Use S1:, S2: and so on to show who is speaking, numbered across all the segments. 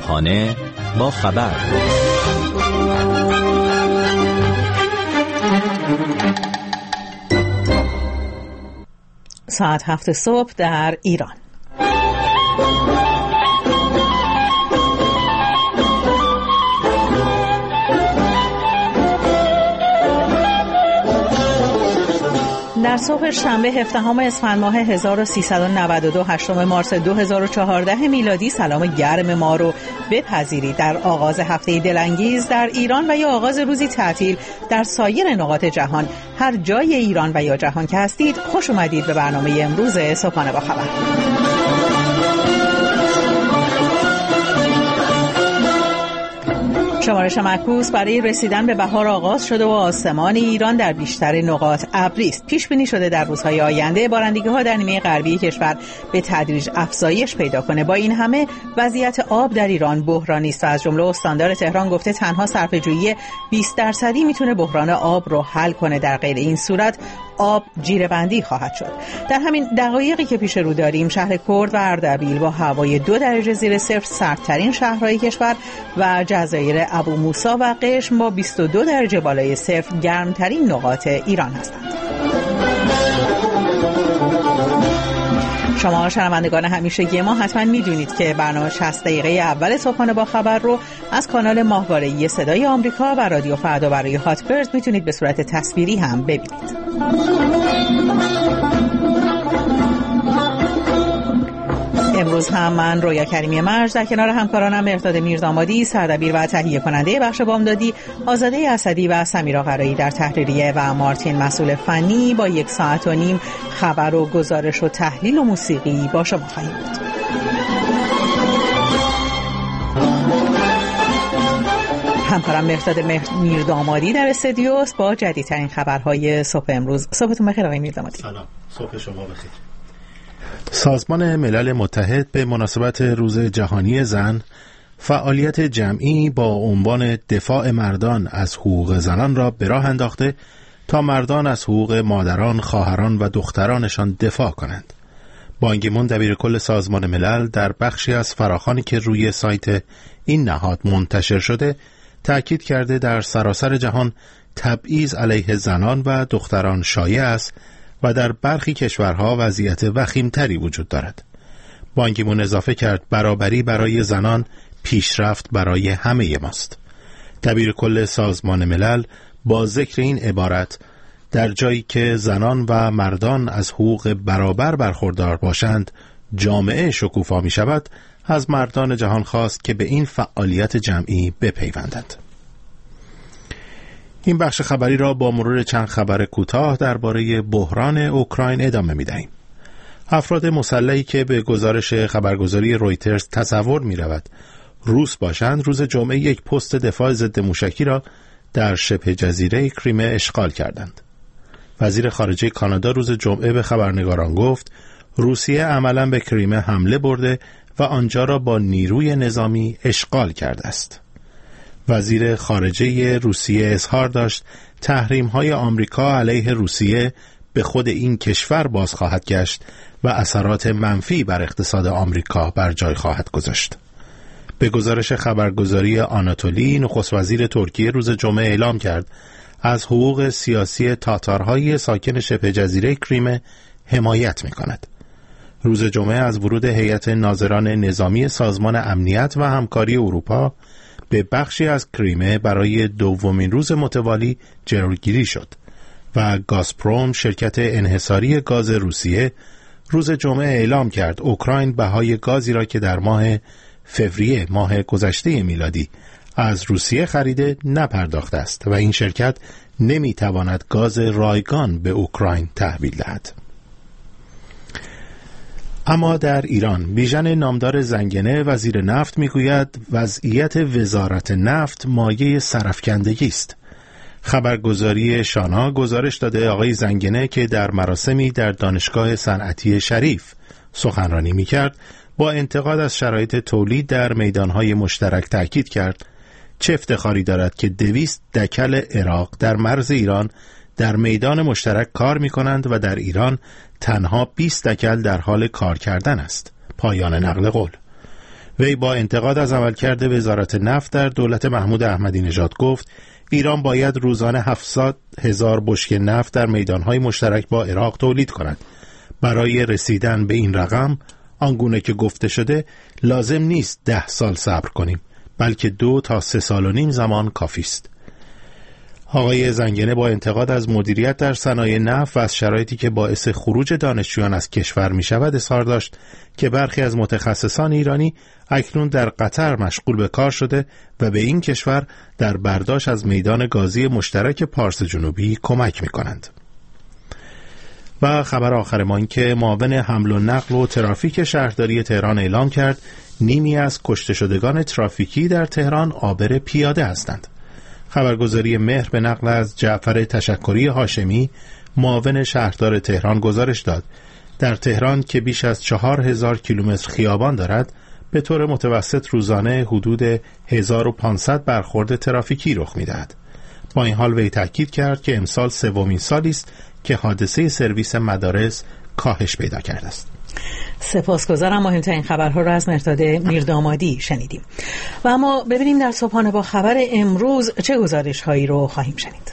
S1: صبحانه با خبر.
S2: ساعت 7 صبح در ایران. در صبح شنبه 17 اسفند ماه 1392 8 مارس 2014 میلادی سلام گرم ما رو بپذیرید. در آغاز هفته دلانگیز در ایران و یا آغاز روزی تعطیل در سایر نقاط جهان، هر جای ایران و یا جهان که هستید، خوش اومدید به برنامه امروز صبحانه با خبر. شمارش معکوس برای رسیدن به بهار آغاز شده و آسمان ایران در بیشتر نقاط ابری است. پیش بینی شده در روزهای آینده بارندگی‌ها در نیمه غربی کشور به تدریج افزایش پیدا کنه. با این همه وضعیت آب در ایران بحرانی است و از جمله استاندار تهران گفته تنها صرفه‌جویی 20% میتونه بحران آب رو حل کنه. در غیر این صورت آب جیره‌بندی خواهد شد. در همین دقایقی که پیش رو داریم، شهر کرد و اردبیل با هوای 2 درجه زیر صفر سردترین شهرهای کشور و جزایر ابو موسی و قشم با 22 درجه بالای صفر گرمترین نقاط ایران هستند. شما شنوندگان همیشگی ما حتما میدونید که برنامه 60 دقیقه اول صبحانه با خبر رو از کانال ماهواره‌ای صدای آمریکا و رادیو فردا برای هاتبرد میتونید به صورت تصویری هم ببینید. امروز هم من رویا کریمی مرج در کنار همکارانم مرداد میردامادی سردبیر و تهیه کننده بخش بامدادی، آزاده اسدی و سمیرا قرایی در تحریریه و مارتین مسئول فنی با 1.5 ساعت خبر و گزارش و تحلیل و موسیقی با شما خواهیم بود. همکارم مرداد میردامادی در استودیو است با جدیدترین خبرهای صبح امروز. صبحتون بخیر آقای میردامادی.
S3: سلام، صبح شما بخیر. سازمان ملل متحد به مناسبت روز جهانی زن فعالیت جمعی با عنوان دفاع مردان از حقوق زنان را به راه انداخته تا مردان از حقوق مادران، خواهران و دخترانشان دفاع کنند. بان کی مون دبیرکل سازمان ملل در بخشی از فراخوانی که روی سایت این نهاد منتشر شده تأکید کرده در سراسر جهان تبعیض علیه زنان و دختران شایع است و در برخی کشورها وضعیت وخیمتری وجود دارد. بان کی مون اضافه کرد برابری برای زنان پیشرفت برای همه ماست. دبیر کل سازمان ملل با ذکر این عبارت در جایی که زنان و مردان از حقوق برابر برخوردار باشند جامعه شکوفا می شود، از مردان جهان خواست که به این فعالیت جمعی بپیوندند. این بخش خبری را با مرور چند خبر کوتاه درباره بحران اوکراین ادامه می‌دهیم. افراد مسلحی که به گزارش خبرگزاری رویترز تصور می‌رود روس باشند، روز جمعه یک پست دفاع ضد موشکی را در شبه جزیره کریمه اشغال کردند. وزیر خارجه کانادا روز جمعه به خبرنگاران گفت روسیه عملاً به کریمه حمله برده و آنجا را با نیروی نظامی اشغال کرده است. وزیر خارجه روسیه اظهار داشت تحریم‌های آمریکا علیه روسیه به خود این کشور باز خواهد گشت و اثرات منفی بر اقتصاد آمریکا بر جای خواهد گذاشت. به گزارش خبرگزاری آناتولی، نخست وزیر ترکیه روز جمعه اعلام کرد از حقوق سیاسی تاتارهای ساکن شبه جزیره کریمه حمایت می‌کند. روز جمعه از ورود هیئت ناظران نظامی سازمان امنیت و همکاری اروپا به بخشی از کریمه برای دومین روز متوالی جلوگیری شد و گازپروم، شرکت انحصاری گاز روسیه، روز جمعه اعلام کرد اوکراین بهای گازی را که در ماه فوریه ماه گذشته میلادی از روسیه خریده نپرداخته است و این شرکت نمیتواند گاز رایگان به اوکراین تحویل دهد. اما در ایران بیژن نامدار زنگنه وزیر نفت میگوید وضعیت وزارت نفت مایه سرافکندگی است. خبرگزاری شانا گزارش داده آقای زنگنه که در مراسمی در دانشگاه صنعتی شریف سخنرانی میکرد با انتقاد از شرایط تولید در میدانهای مشترک تأکید کرد چه افتخاری دارد که 200 دکل عراق در مرز ایران در میدان مشترک کار می کنند و در ایران تنها 20 دکل در حال کار کردن است. پایان نقل قول. وی با انتقاد از عملکرد وزارت نفت در دولت محمود احمدی نژاد گفت ایران باید روزانه 700,000 بشکه نفت در میدانهای مشترک با عراق تولید کند. برای رسیدن به این رقم آنگونه که گفته شده لازم نیست 10 سال صبر کنیم، بلکه 2 تا 3 سال و نیم زمان کافی است. آقای زنگنه با انتقاد از مدیریت در صنایع نفت و از شرایطی که باعث خروج دانشجویان از کشور می شود اظهار داشت که برخی از متخصصان ایرانی اکنون در قطر مشغول به کار شده و به این کشور در برداشت از میدان گازی مشترک پارس جنوبی کمک می کنند. و خبر آخر ما این که معاون حمل و نقل و ترافیک شهرداری تهران اعلام کرد نیمی از کشته شدگان ترافیکی در تهران عابر پیاده هستند. خبرگزاری مهر به نقل از جعفر تشکری هاشمی معاون شهردار تهران گزارش داد در تهران که بیش از 4,000 کیلومتر خیابان دارد به طور متوسط روزانه حدود 1,500 برخورد ترافیکی رخ می‌دهد. با این حال وی تاکید کرد که امسال سومین سالی است که حادثه سرویس مدارس کاهش پیدا کرده است.
S2: سپاسگزارم. مهمترین خبرها را از مرداد میردامادی شنیدیم. و اما ببینیم در صبحانه با خبر امروز چه گزارش هایی رو خواهیم شنید.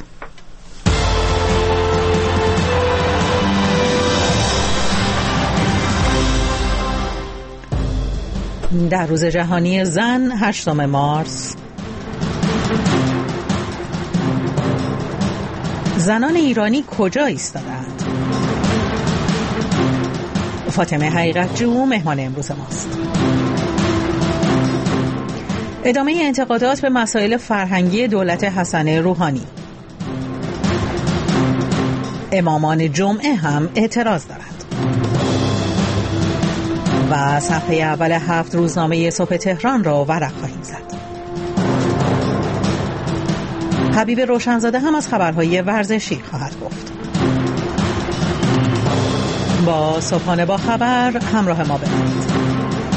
S2: در روز جهانی زن 8 مارس زنان ایرانی کجا ایستادند؟ فاطمه حقیقت‌جو مهمان امروز ماست. ادامه انتقادات به مسائل فرهنگی دولت حسن روحانی. امامان جمعه هم اعتراض دارند. و صفحه اول 7 روزنامه صبح تهران را ورق خواهیم زد. حبیب روشنزاده هم از خبرهای ورزشی خواهد گفت. با صبحانه با خبر همراه ما باشید.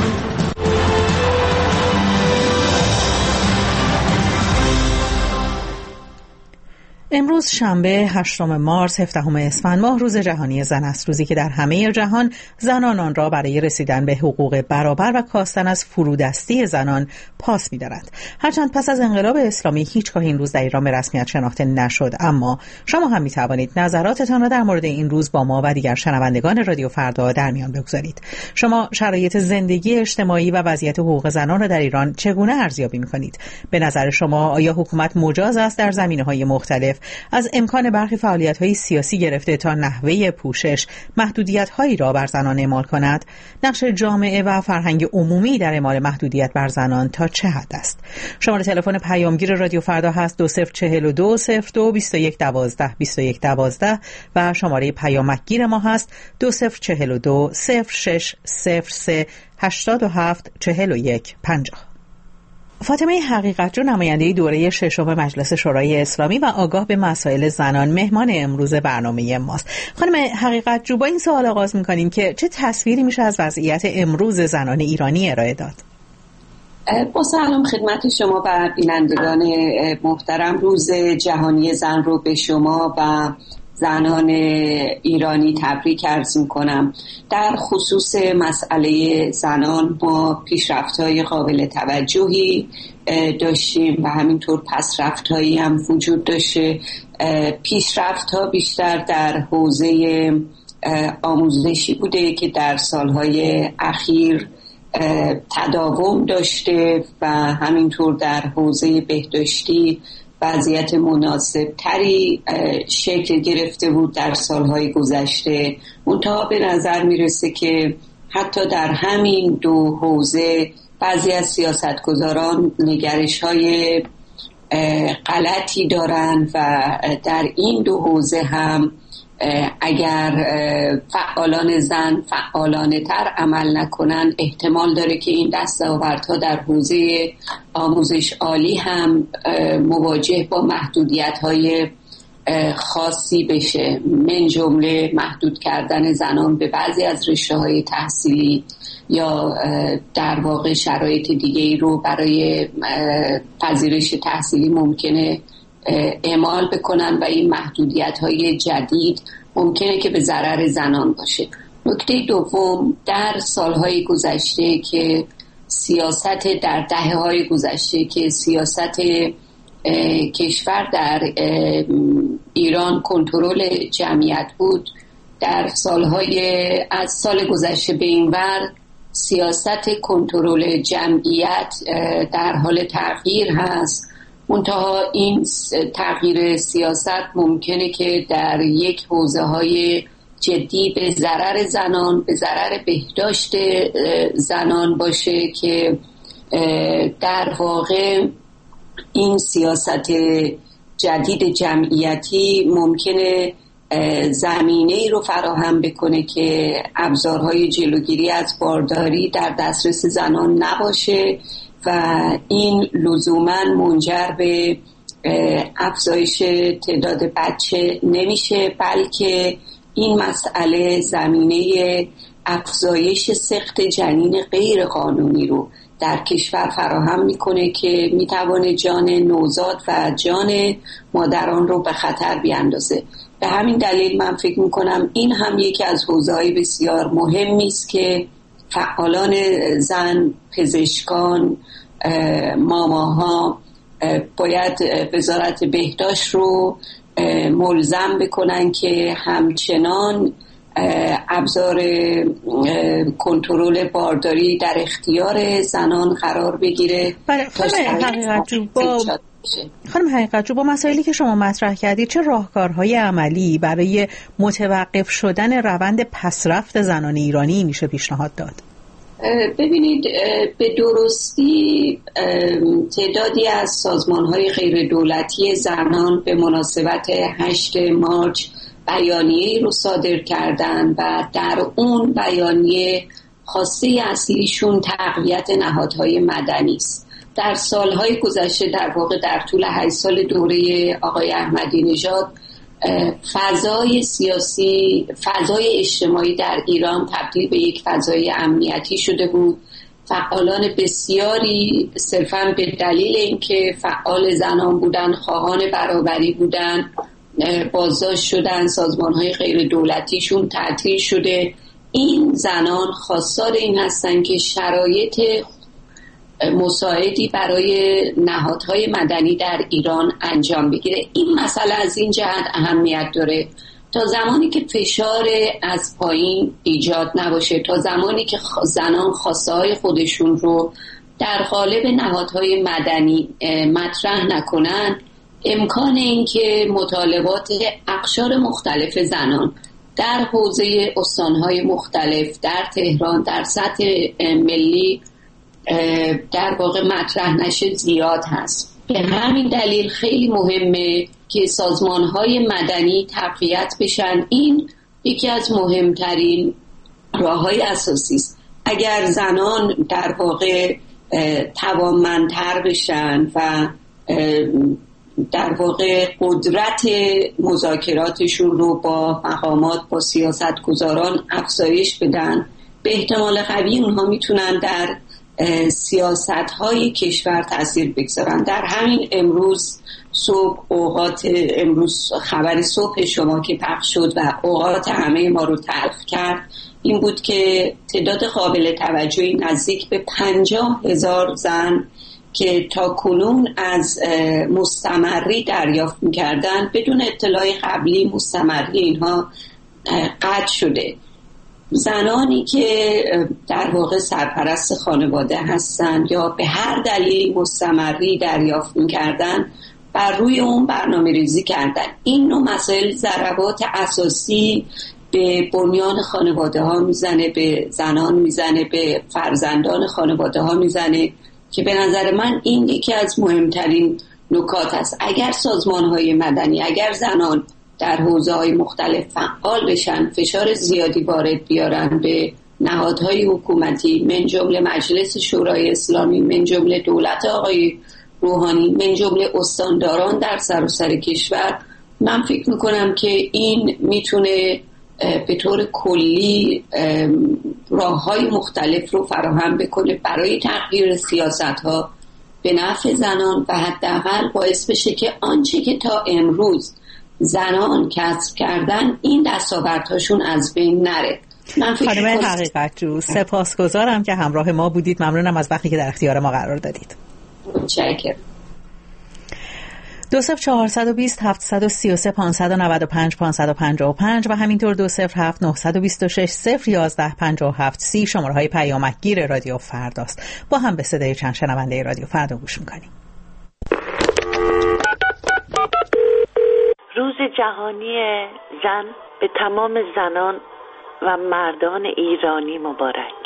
S2: امروز شنبه 8 مارس 17 اسفند ماه روز جهانی زن است، روزی که در همه جهان زنان آن را برای رسیدن به حقوق برابر و کاستن از فرودستی زنان پاس می‌دارند. هرچند پس از انقلاب اسلامی هیچگاه این روز در ایران به رسمیت شناخته نشد، اما شما هم می‌توانید نظراتتان را در مورد این روز با ما و دیگر شنوندگان رادیو فردا در میان بگذارید. شما شرایط زندگی اجتماعی و وضعیت حقوق زنان را در ایران چگونه ارزیابی می‌کنید؟ به نظر شما آیا حکومت مجاز است در زمینه‌های مختلف از امکان برخی فعالیت‌های سیاسی گرفته تا نحوه پوشش محدودیت‌هایی را بر زنان اعمال کند؟ نقش جامعه و فرهنگ عمومی در اعمال محدودیت بر زنان تا چه حد است؟ شماره تلفن پیامگیر رادیو فردا هست 2042 02 21 12 21 12 و شماره پیامکگیر ما هست 2042 06 03 87 41 50. فاطمه حقیقت‌جو نماینده دوره ششم مجلس شورای اسلامی و آگاه به مسائل زنان مهمان امروز برنامه ماست. خانم حقیقت‌جو، با این سوال آغاز می‌کنیم که چه تصویری میشه از وضعیت امروز زنان ایرانی ارائه داد؟
S4: با سلام خدمت شما و بینندگان محترم، روز جهانی زن رو به شما و زنان ایرانی تبریک عرض می‌کنم. در خصوص مسئله زنان ما پیشرفت‌های قابل توجهی داشتیم و همینطور پسرفت‌هایی هم وجود داشته. پیشرفت‌ها بیشتر در حوزه آموزشی بوده که در سالهای اخیر تداوم داشته و همینطور در حوزه بهداشتی وضعیت مناسب تری شکل گرفته بود در سالهای گذشته. منتها به نظر میرسه که حتی در همین دو حوزه بعضی از سیاستگزاران نگرش‌های غلطی دارن و در این دو حوزه هم اگر فعالان زن فعالانه تر عمل نکنن احتمال داره که این دستاوردها در حوزه آموزش عالی هم مواجه با محدودیت‌های خاصی بشه، من جمله محدود کردن زنان به بعضی از رشته‌های تحصیلی یا در واقع شرایط دیگه‌ای رو برای پذیرش تحصیلی ممکنه اعمال بکنن و این محدودیت‌های جدید ممکنه که به ضرر زنان باشه. نکته دوم، در سالهای گذشته که سیاست در دهه‌های گذشته که سیاست کشور در ایران کنترل جمعیت بود، در از سال گذشته به این ور سیاست کنترل جمعیت در حال تغییر هست. منتها این تغییر سیاست ممکنه که در یک حوزه‌های جدی به ضرر زنان، به ضرر بهداشت زنان باشه که در واقع این سیاست جدید جمعیتی ممکنه زمینه‌ای رو فراهم بکنه که ابزارهای جلوگیری از بارداری در دسترس زنان نباشه و این لزوماً منجر به افزایش تعداد بچه نمیشه، بلکه این مسئله زمینه افزایش سقط جنین غیر قانونی رو در کشور فراهم میکنه که میتوانه جان نوزاد و جان مادران رو به خطر بیاندازه. به همین دلیل من فکر میکنم این هم یکی از حوزه‌های بسیار مهمی است که فعالان زن، پزشکان، ماماها باید وزارت بهداشت رو ملزم بکنن که همچنان ابزار کنترل بارداری در اختیار زنان قرار بگیره.
S2: خانم حقیقت‌جو، با مسائلی که شما مطرح کردید چه راهکارهای عملی برای متوقف شدن روند پسرفت زنان ایرانی میشه پیشنهاد داد؟
S4: ببینید، به درستی تعدادی از سازمان‌های غیر دولتی زنان به مناسبت 8 مارچ بیانیه‌ای رو صادر کردن و در اون بیانیه خواسته اصلیشون تقویت نهادهای مدنی است. در سالهای گذشته، در واقع در طول 8 سال دوره آقای احمدی نژاد، فضای سیاسی، فضای اجتماعی در ایران تبدیل به یک فضای امنیتی شده بود. فعالان بسیاری صرفاً به دلیل اینکه فعال زنان بودن، خواهان برابری بودن، بازداشت شدن، سازمان‌های غیر دولتیشون تعطیل شده. این زنان خواستار این هستن که شرایط مساعدی برای نهادهای مدنی در ایران انجام بگیره. این مسئله از این جهت اهمیت داره تا زمانی که فشار از پایین ایجاد نباشه، تا زمانی که زنان خواسته‌های خودشون رو در قالب نهادهای مدنی مطرح نکنن، امکان این که مطالبات اقشار مختلف زنان در حوزه استانهای مختلف، در تهران، در سطح ملی در واقع مطرح نشه زیاد هست. به همین دلیل خیلی مهمه که سازمانهای مدنی تقویت بشن. این یکی از مهمترین راههای اساسی است. اگر زنان در واقع توانمندتر بشن و در واقع قدرت مذاکراتشون رو با مقامات، با سیاستگزاران افزایش بدن، به احتمال قوی اونها میتونن در سیاست‌های کشور تأثیر بگذارن. در همین امروز خبر صبح شما که پخش شد و اوقات همه ما رو تلخ کرد این بود که تعداد قابل توجهی نزدیک به 50,000 زن که تا کنون از مستمری دریافت می‌کردن بدون اطلاع قبلی مستمری اینها قطع شده. زنانی که در واقع سرپرست خانواده هستن یا به هر دلیل مستمری دریافت می‌کردن بر روی اون برنامه ریزی کردن. این نوع مسائل ضربات اساسی به بنیان خانواده ها میزنه، به زنان میزنه، به فرزندان خانواده ها میزنه که به نظر من این یکی از مهمترین نکات است. اگر سازمان های مدنی، اگر زنان در حوزه های مختلف فعال بشن، فشار زیادی وارد بیارن به نهادهای حکومتی، من جمله مجلس شورای اسلامی، من جمله دولت آقای روحانی، من جمله استانداران در سراسر کشور، من فکر میکنم که این میتونه به طور کلی راه‌های مختلف رو فراهم بکنه برای تغییر سیاست‌ها به نفع زنان و حداقل باعث بشه که آنچه که تا امروز زنان کسب کردن این دستاوردهاشون از بین نره.
S2: خانم حقیقت جو، سپاسگزارم که همراه ما بودید. ممنونم از وقتی که در اختیار ما قرار دادید.
S4: متشکرم.
S2: 20420 733 595 555 و همینطور 207 926 011 57 شماره های پیامکگیر رادیو فرداست. با هم به صدای چند شنونده رادیو فردا گوش میکنیم.
S5: روز جهانی زن به تمام زنان و مردان ایرانی مبارک.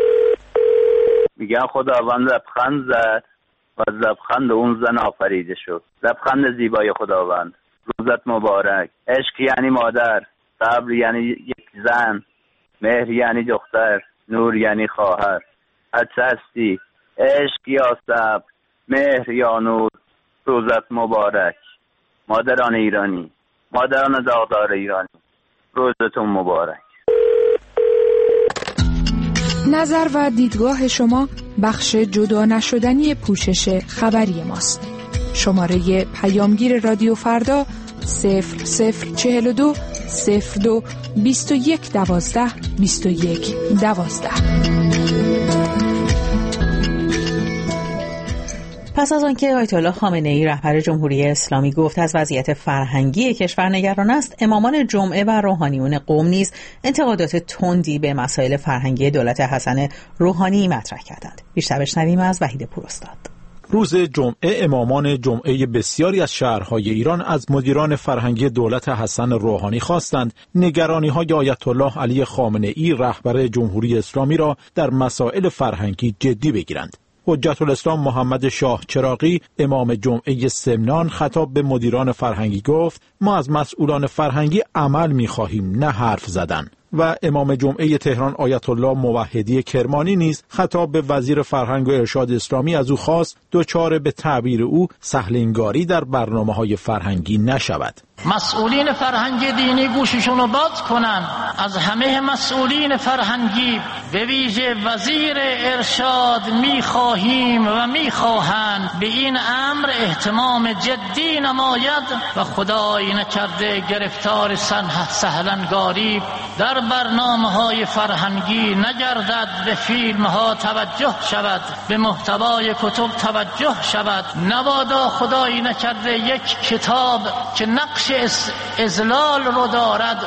S6: میگن خداوند لبخند زد و از لبخند اون زن آفریده شد. لبخند زیبای خداوند، روزت مبارک. عشق یعنی مادر، صبر یعنی یک زن، مهر یعنی دختر، نور یعنی خواهر. هرچه هستی، عشق یا صبر، مهر یا نور، روزت مبارک. مادران ایرانی، مادران داغدار ایرانی، روزتون مبارک.
S7: نظر و دیدگاه شما بخش جدا نشدنی پوشش خبری ماست. شماره پیامگیر رادیو فردا 0042 02 21 12 21 12.
S2: پس از آنکه آیت الله خامنه ای رهبر جمهوری اسلامی گفت از وضعیت فرهنگی کشور نگران است، امامان جمعه و روحانیون قم نیز انتقادات تندی به مسائل فرهنگی دولت حسن روحانی مطرح کردند. بیشتر بشنویم از وحید پوراستاد.
S8: روز جمعه امامان جمعه بسیاری از شهرهای ایران از مدیران فرهنگی دولت حسن روحانی خواستند نگرانی‌های آیت الله علی خامنه ای رهبر جمهوری اسلامی را در مسائل فرهنگی جدی بگیرند. حجت الاسلام محمد شاه چراغی امام جمعه سمنان خطاب به مدیران فرهنگی گفت ما از مسئولان فرهنگی عمل می‌خواهیم نه حرف زدن. و امام جمعه تهران آیت الله موحدی کرمانی نیز خطاب به وزیر فرهنگ و ارشاد اسلامی از او خواست دچار به تعبیر او سهلنگاری در برنامه‌های فرهنگی نشود.
S9: مسئولین فرهنگی دینی گوششون رو باز کنن. از همه مسئولین فرهنگی به ویژه وزیر ارشاد میخواهیم و میخواهند به این امر اهتمام جدی نماید و خدای نکرده گرفتار سهلنگاری در برنامه‌های فرهنگی نگردد، به فیلم‌ها توجه شود، به محتوای کتب توجه شود. نبادا خدای نکرده یک کتاب که نقش ازلال رو دارد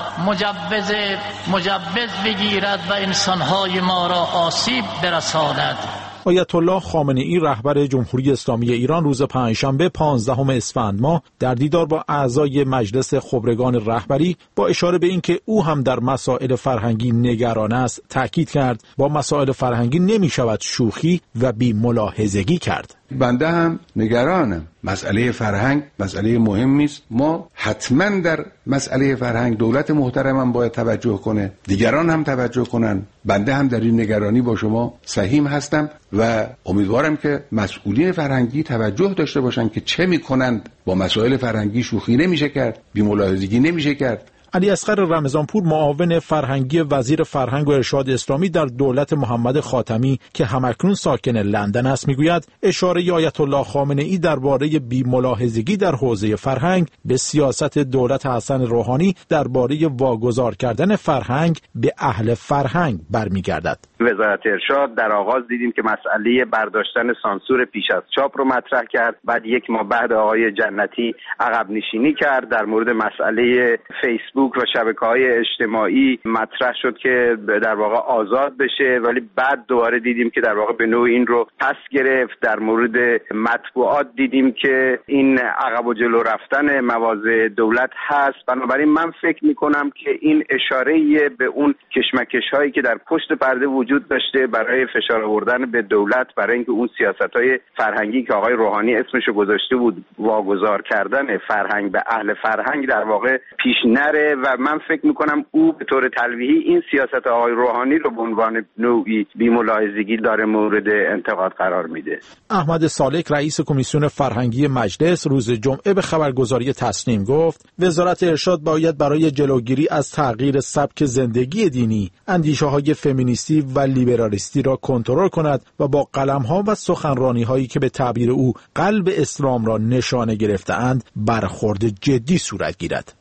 S9: مجوز بگیرد و انسانهای ما را آسیب برساند.
S8: آیت الله خامنه ای رهبر جمهوری اسلامی ایران روز پنجشنبه 15 اسفند ماه در دیدار با اعضای مجلس خبرگان رهبری با اشاره به اینکه او هم در مسائل فرهنگی نگران است تاکید کرد با مسائل فرهنگی نمی شود شوخی و بی ملاحظگی کرد.
S10: بنده هم نگرانم. مسئله فرهنگ مسئله مهمی است. ما حتما در مسئله فرهنگ دولت محترمم باید توجه کنه، دیگران هم توجه کنن. بنده هم در این نگرانی با شما سهیم هستم و امیدوارم که مسئولین فرهنگی توجه داشته باشن که چه میکنند. با مسائل فرهنگی شوخی نمیشه کرد، بی ملاحظگی نمیشه کرد.
S8: علی اصغر رمضانپور معاون فرهنگی وزیر فرهنگ و ارشاد اسلامی در دولت محمد خاتمی که همکنون ساکن لندن است میگوید اشاره آیت الله خامنه ای درباره بی‌ملاحظگی در حوزه فرهنگ به سیاست دولت حسن روحانی درباره واگذار کردن فرهنگ به اهل فرهنگ برمیگردد.
S6: وزارت ارشاد در آغاز دیدیم که مسئله برداشتن سانسور پیش از چاپ رو مطرح کرد. بعد یک ماه بعد آقای جنتی عقب نشینی کرد. در مورد مسئله فیسبوک و شبکه‌های اجتماعی مطرح شد که در واقع آزاد بشه، ولی بعد دوباره دیدیم که در واقع به نوعی این رو پس گرفت. در مورد مطبوعات دیدیم که این عقب و جلو رفتن مواضع دولت هست. بنابراین من فکر می‌کنم که این اشاره به اون کشمکش‌هایی که در پشت پرده وجود داشته برای فشار آوردن به دولت، برای اینکه اون سیاست‌های فرهنگی که آقای روحانی اسمشو گذاشته بود واگذار کردن فرهنگ به اهل فرهنگ در واقع پیش نره و من فکر میکنم او به طور تلویحی این سیاست آقای روحانی رو به عنوان نوعی بی‌ملاحظگی داره مورد انتقاد قرار میده.
S8: احمد سالک رئیس کمیسیون فرهنگی مجلس روز جمعه به خبرگزاری تسنیم گفت وزارت ارشاد باید برای جلوگیری از تغییر سبک زندگی دینی اندیشه‌های فمینیستی و لیبرالیستی را کنترل کند و با قلم‌ها و سخنرانی‌هایی که به تعبیر او قلب اسلام را نشانه گرفته‌اند برخورد جدی صورت گیرد.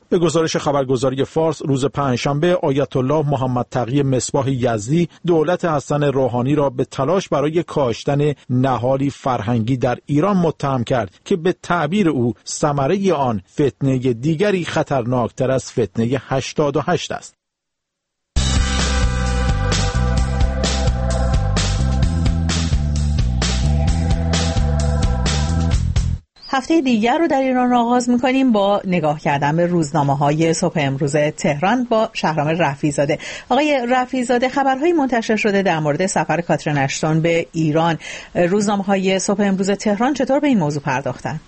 S8: به گزارش خبرگزاری فارس روز پنجشنبه آیت الله محمد تقی مصباح یزدی دولت حسن روحانی را به تلاش برای کاشتن نهالی فرهنگی در ایران متهم کرد که به تعبیر او ثمره آن فتنه دیگری خطرناکتر از فتنه 88 است.
S2: هفته دیگر رو در ایران آغاز می‌کنیم با نگاه کردن به روزنامه‌های صبح امروز تهران با شهرام رفیع‌زاده. آقای رفیع‌زاده، خبرهای منتشر شده در مورد سفر کاترین اشتون به ایران، روزنامه‌های صبح امروز تهران چطور به این موضوع پرداختن؟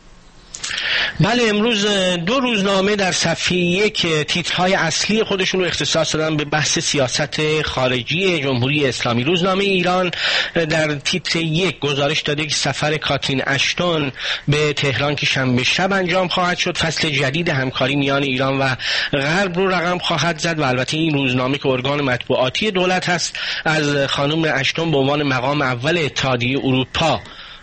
S11: بله، امروز دو روزنامه در صفحه یک تیترهای اصلی خودشون رو اختصاص دادن به بحث سیاست خارجی جمهوری اسلامی. روزنامه ایران در تیتر یک گزارش داده که سفر کاترین اشتون به تهران که شنبه شب انجام خواهد شد فصل جدید همکاری میان ایران و غرب رو رقم خواهد زد و البته این روزنامه که ارگان مطبوعاتی دولت هست از خانم اشتون به عنوان مقام اول اتحادیه اروپا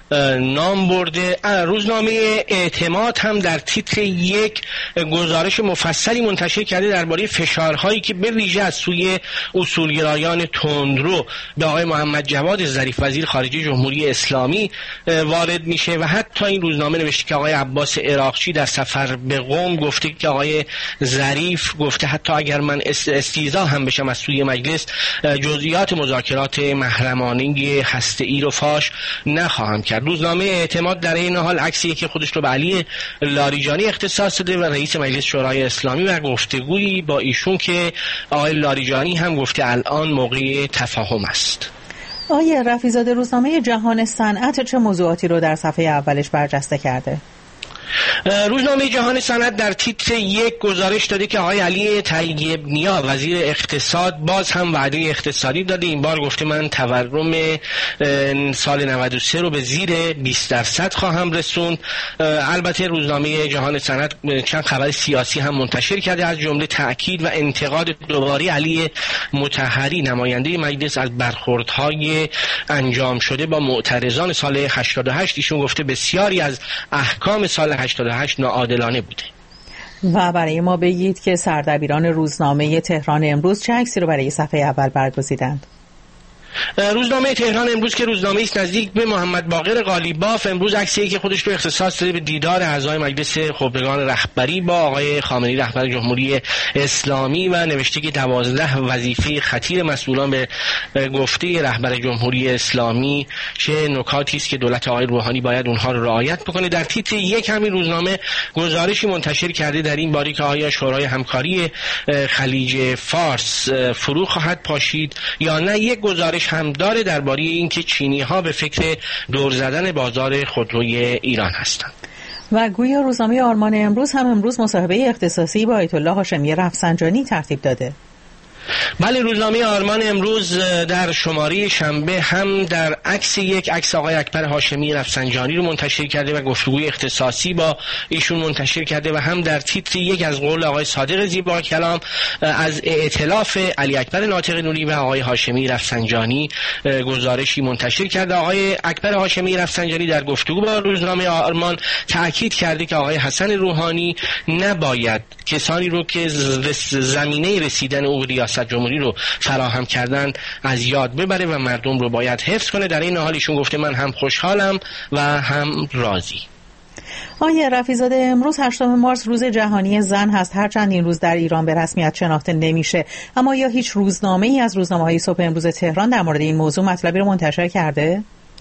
S11: نام برده. روزنامه اعتماد هم در تیتر یک گزارش مفصلی منتشر کرده درباره فشارهایی که به ویژه از سوی اصولگرایان تندرو به آقای محمد جواد ظریف وزیر خارجه جمهوری اسلامی وارد میشه و حتی این روزنامه نوشته که آقای عباس عراقچی در سفر به قم گفته که آقای ظریف گفته حتی اگر من استیضاح هم بشم از سوی مجلس جزئیات مذاکرات محرمانه هسته‌ای رو فاش نخواهم کرد. روزنامه اعتماد در این حال عکسی که خودش رو به علی لاریجانی اختصاص داده و رئیس مجلس شورای اسلامی و گفتگویی با ایشون که آقای لاریجانی هم گفته الان موقع تفاهم است.
S2: آقای رفیع‌زاده، روزنامه جهان صنعت چه موضوعاتی رو در صفحه اولش برجسته کرده؟
S11: روزنامه جهان صنعت در تیتر یک گزارش داده که آقای علی طیب نیا وزیر اقتصاد باز هم وعده اقتصادی داده. این بار گفته من تورم سال 93 رو به زیر 20% خواهم رسوند. البته روزنامه جهان صنعت چند خبر سیاسی هم منتشر کرده، از جمله تأکید و انتقاد دوباره علی مطهری نماینده مجلس از برخوردهای انجام شده با معترضان سال 88. ایشون گفته بسیاری از احکام سال 88 ناعادلانه بوده.
S2: و برای ما بگید که سردبیران روزنامه تهران امروز چه عکسی رو برای صفحه اول برگزیدند؟
S11: روزنامه تهران امروز که روزنامه است نزدیک به محمد باقر قالیباف، امروز عکسی که خودش رو اختصاص داده به دیدار اعضای مجلس خبرگان رهبری با آقای خامنه‌ای رهبر جمهوری اسلامی و نوشته که 12 وظیفه خطیر مسئولان به گفته رهبر جمهوری اسلامی چه نکاتی است که دولت آقای روحانی باید اونها رو رعایت بکنه. در تیتر یک همین روزنامه گزارشی منتشر کرده در این باره که آیا شورای همکاری خلیج فارس فرو خواهد پاشید یا نه. یک گزارش هم داره درباره اینکه چینی‌ها به فکر دور زدن بازار خودروی ایران هستند.
S2: و گویا روزنامه آرمان امروز هم امروز مصاحبه اختصاصی با آیت الله هاشمی رفسنجانی ترتیب داده.
S11: بله، روزنامه آرمان امروز در شماره شنبه هم در عکس یک عکس آقای اکبر هاشمی رفسنجانی رو منتشر کرده و گفتگوی اختصاصی با ایشون منتشر کرده و هم در تیتر یک از قول آقای صادق زیبا کلام از ائتلاف علی اکبر ناطق نوری و آقای هاشمی رفسنجانی گزارشی منتشر کرده. آقای اکبر هاشمی رفسنجانی در گفتگو با روزنامه آرمان تأکید کرده که آقای حسن روحانی نباید کسانی رو که زمینه رسیدن او ریاست جمهوری رو فراهم کردن از یاد ببره و مردم رو باید حفظ کنه. در این حال ایشون گفته من هم خوشحالم و هم راضی.
S2: آقای رفیع‌زاده، امروز 8 مارس روز جهانی زن هست. هرچند این روز در ایران به رسمیت شناخته نمیشه، اما یا هیچ روزنامه‌ای از روزنامه‌های صبح امروز تهران در مورد این موضوع مطلبی رو منتشر کرده؟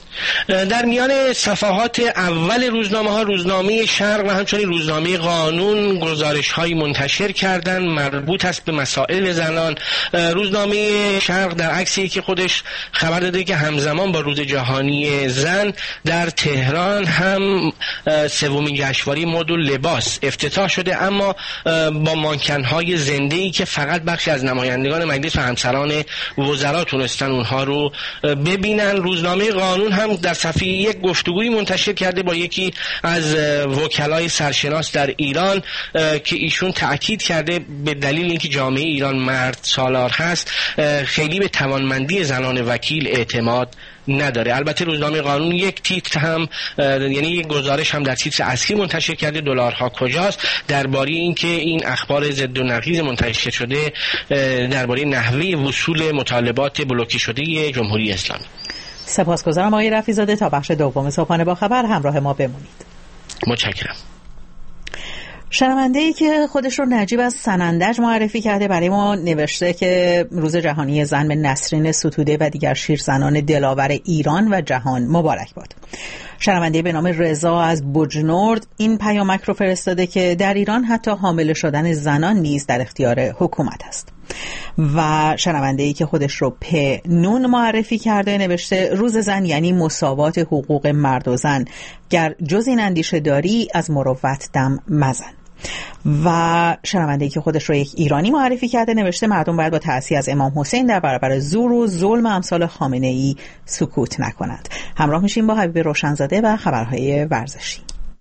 S11: در میان صفحات اول روزنامه‌ها روزنامه شرق و همچنین روزنامه قانون گزارش‌هایی منتشر کردند مربوط است به مسائل زنان. روزنامه شرق در عکسی که خودش خبر داده که همزمان با روز جهانی زن در تهران هم سومین جشنواره مد و لباس افتتاح شده، اما با مانکن‌های زنده‌ای که فقط بخشی از نمایندگان مجلس و همسران وزرا تونستن اونها رو ببینن. روزنامه قانون هم هم در صفحه یک گفتگویی منتشر کرده با یکی از وکلای سرشناس در ایران که ایشون تأکید کرده به دلیل اینکه جامعه ایران مرد سالار هست خیلی به توانمندی زنان وکیل اعتماد نداره. البته روزنامه قانون یک تیتر هم یعنی یک گزارش هم در تیتر اصلی منتشر کرده دلارها کجاست درباره اینکه این اخبار ضد و نقیض منتشر شده درباره نحوه وصول مطالبات بلوکه شده جمهوری اسلامی.
S2: سپاسگزارم آقای رفیع‌زاده. تا بخش دوم صبحانه با خبر همراه ما بمونید.
S11: متشکرم.
S2: شنونده‌ای که خودش رو نجیب از سنندج معرفی کرده برای ما نوشته که روز جهانی زن به نسرین ستوده و دیگر شیرزنان دلاور ایران و جهان مبارک باد. شنونده به نام رضا از بجنورد این پیامک رو فرستاده که در ایران حتی حامل شدن زنان نیز در اختیار حکومت است. و شنونده‌ای که خودش رو پنون معرفی کرده نوشته روز زن یعنی مساوات حقوق مرد و زن، گر جز این اندیشه داری از مروت دم مزن. و شنونده‌ای که خودش رو یک ایرانی معرفی کرده نوشته مردم باید با تأسیس از امام حسین در برابر زور و ظلم امثال خامنه‌ای سکوت نکنند. همراه میشیم با حبیب روشنزاده و خبرهای ورزشی.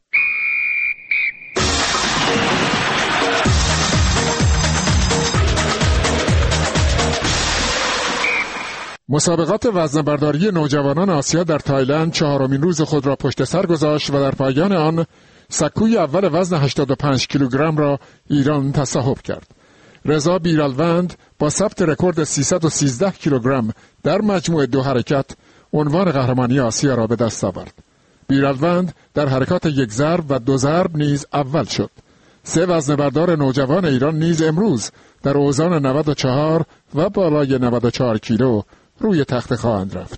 S12: مسابقات وزنه‌برداری نوجوانان آسیا در تایلند چهارمین روز خود را پشت سر گذاشت و در پایان آن سکوی اول وزن 85 کیلوگرم را ایران تصاحب کرد. رضا بیرالوند با ثبت رکورد 313 کیلوگرم در مجموع دو حرکت عنوان قهرمانی آسیا را به دست آورد. بیرالوند در حرکات یک ضرب و دو ضرب نیز اول شد. سه وزنه‌بردار نوجوان ایران نیز امروز در اوزان 94 و بالای 94 کیلو روی تخت خواهند رفت.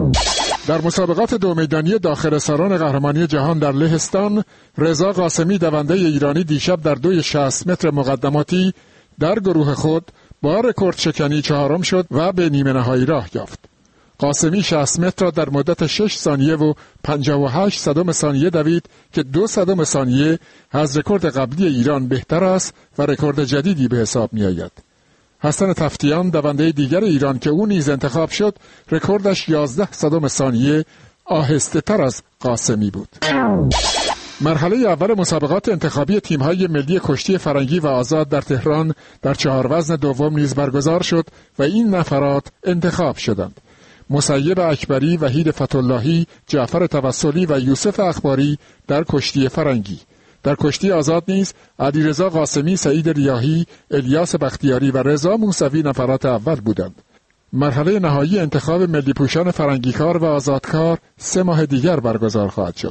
S12: در مسابقات دو میدانی داخل سالن قهرمانی جهان در لهستان، رضا قاسمی دونده ایرانی دیشب در دوی 60 متر مقدماتی در گروه خود با رکورد شکنی چهارم شد و به نیمه نهایی راه یافت. قاسمی 60 متر را در مدت 6 ثانیه و 58 صدم ثانیه دوید که 2 صدم ثانیه از رکورد قبلی ایران بهتر است و رکورد جدیدی به حساب می آید. حسن تفتیان دونده دیگر ایران که او نیز انتخاب شد رکوردش 11 صدم ثانیه آهسته تر از قاسمی بود. مرحله اول مسابقات انتخابی تیم‌های ملی کشتی فرنگی و آزاد در تهران در 4 وزن دوم نیز برگزار شد و این نفرات انتخاب شدند: مسیب اکبری، وحید فتح‌اللهی، جعفر توسلی و یوسف اخباری در کشتی فرنگی. در کشتی آزاد نیز علیرضا قاسمی، سعید ریاحی، الیاس بختیاری و رضا موسوی نفرات اول بودند. مرحله نهایی انتخاب ملی پوشان فرنگیکار و آزادکار 3 ماه دیگر برگزار خواهد شد.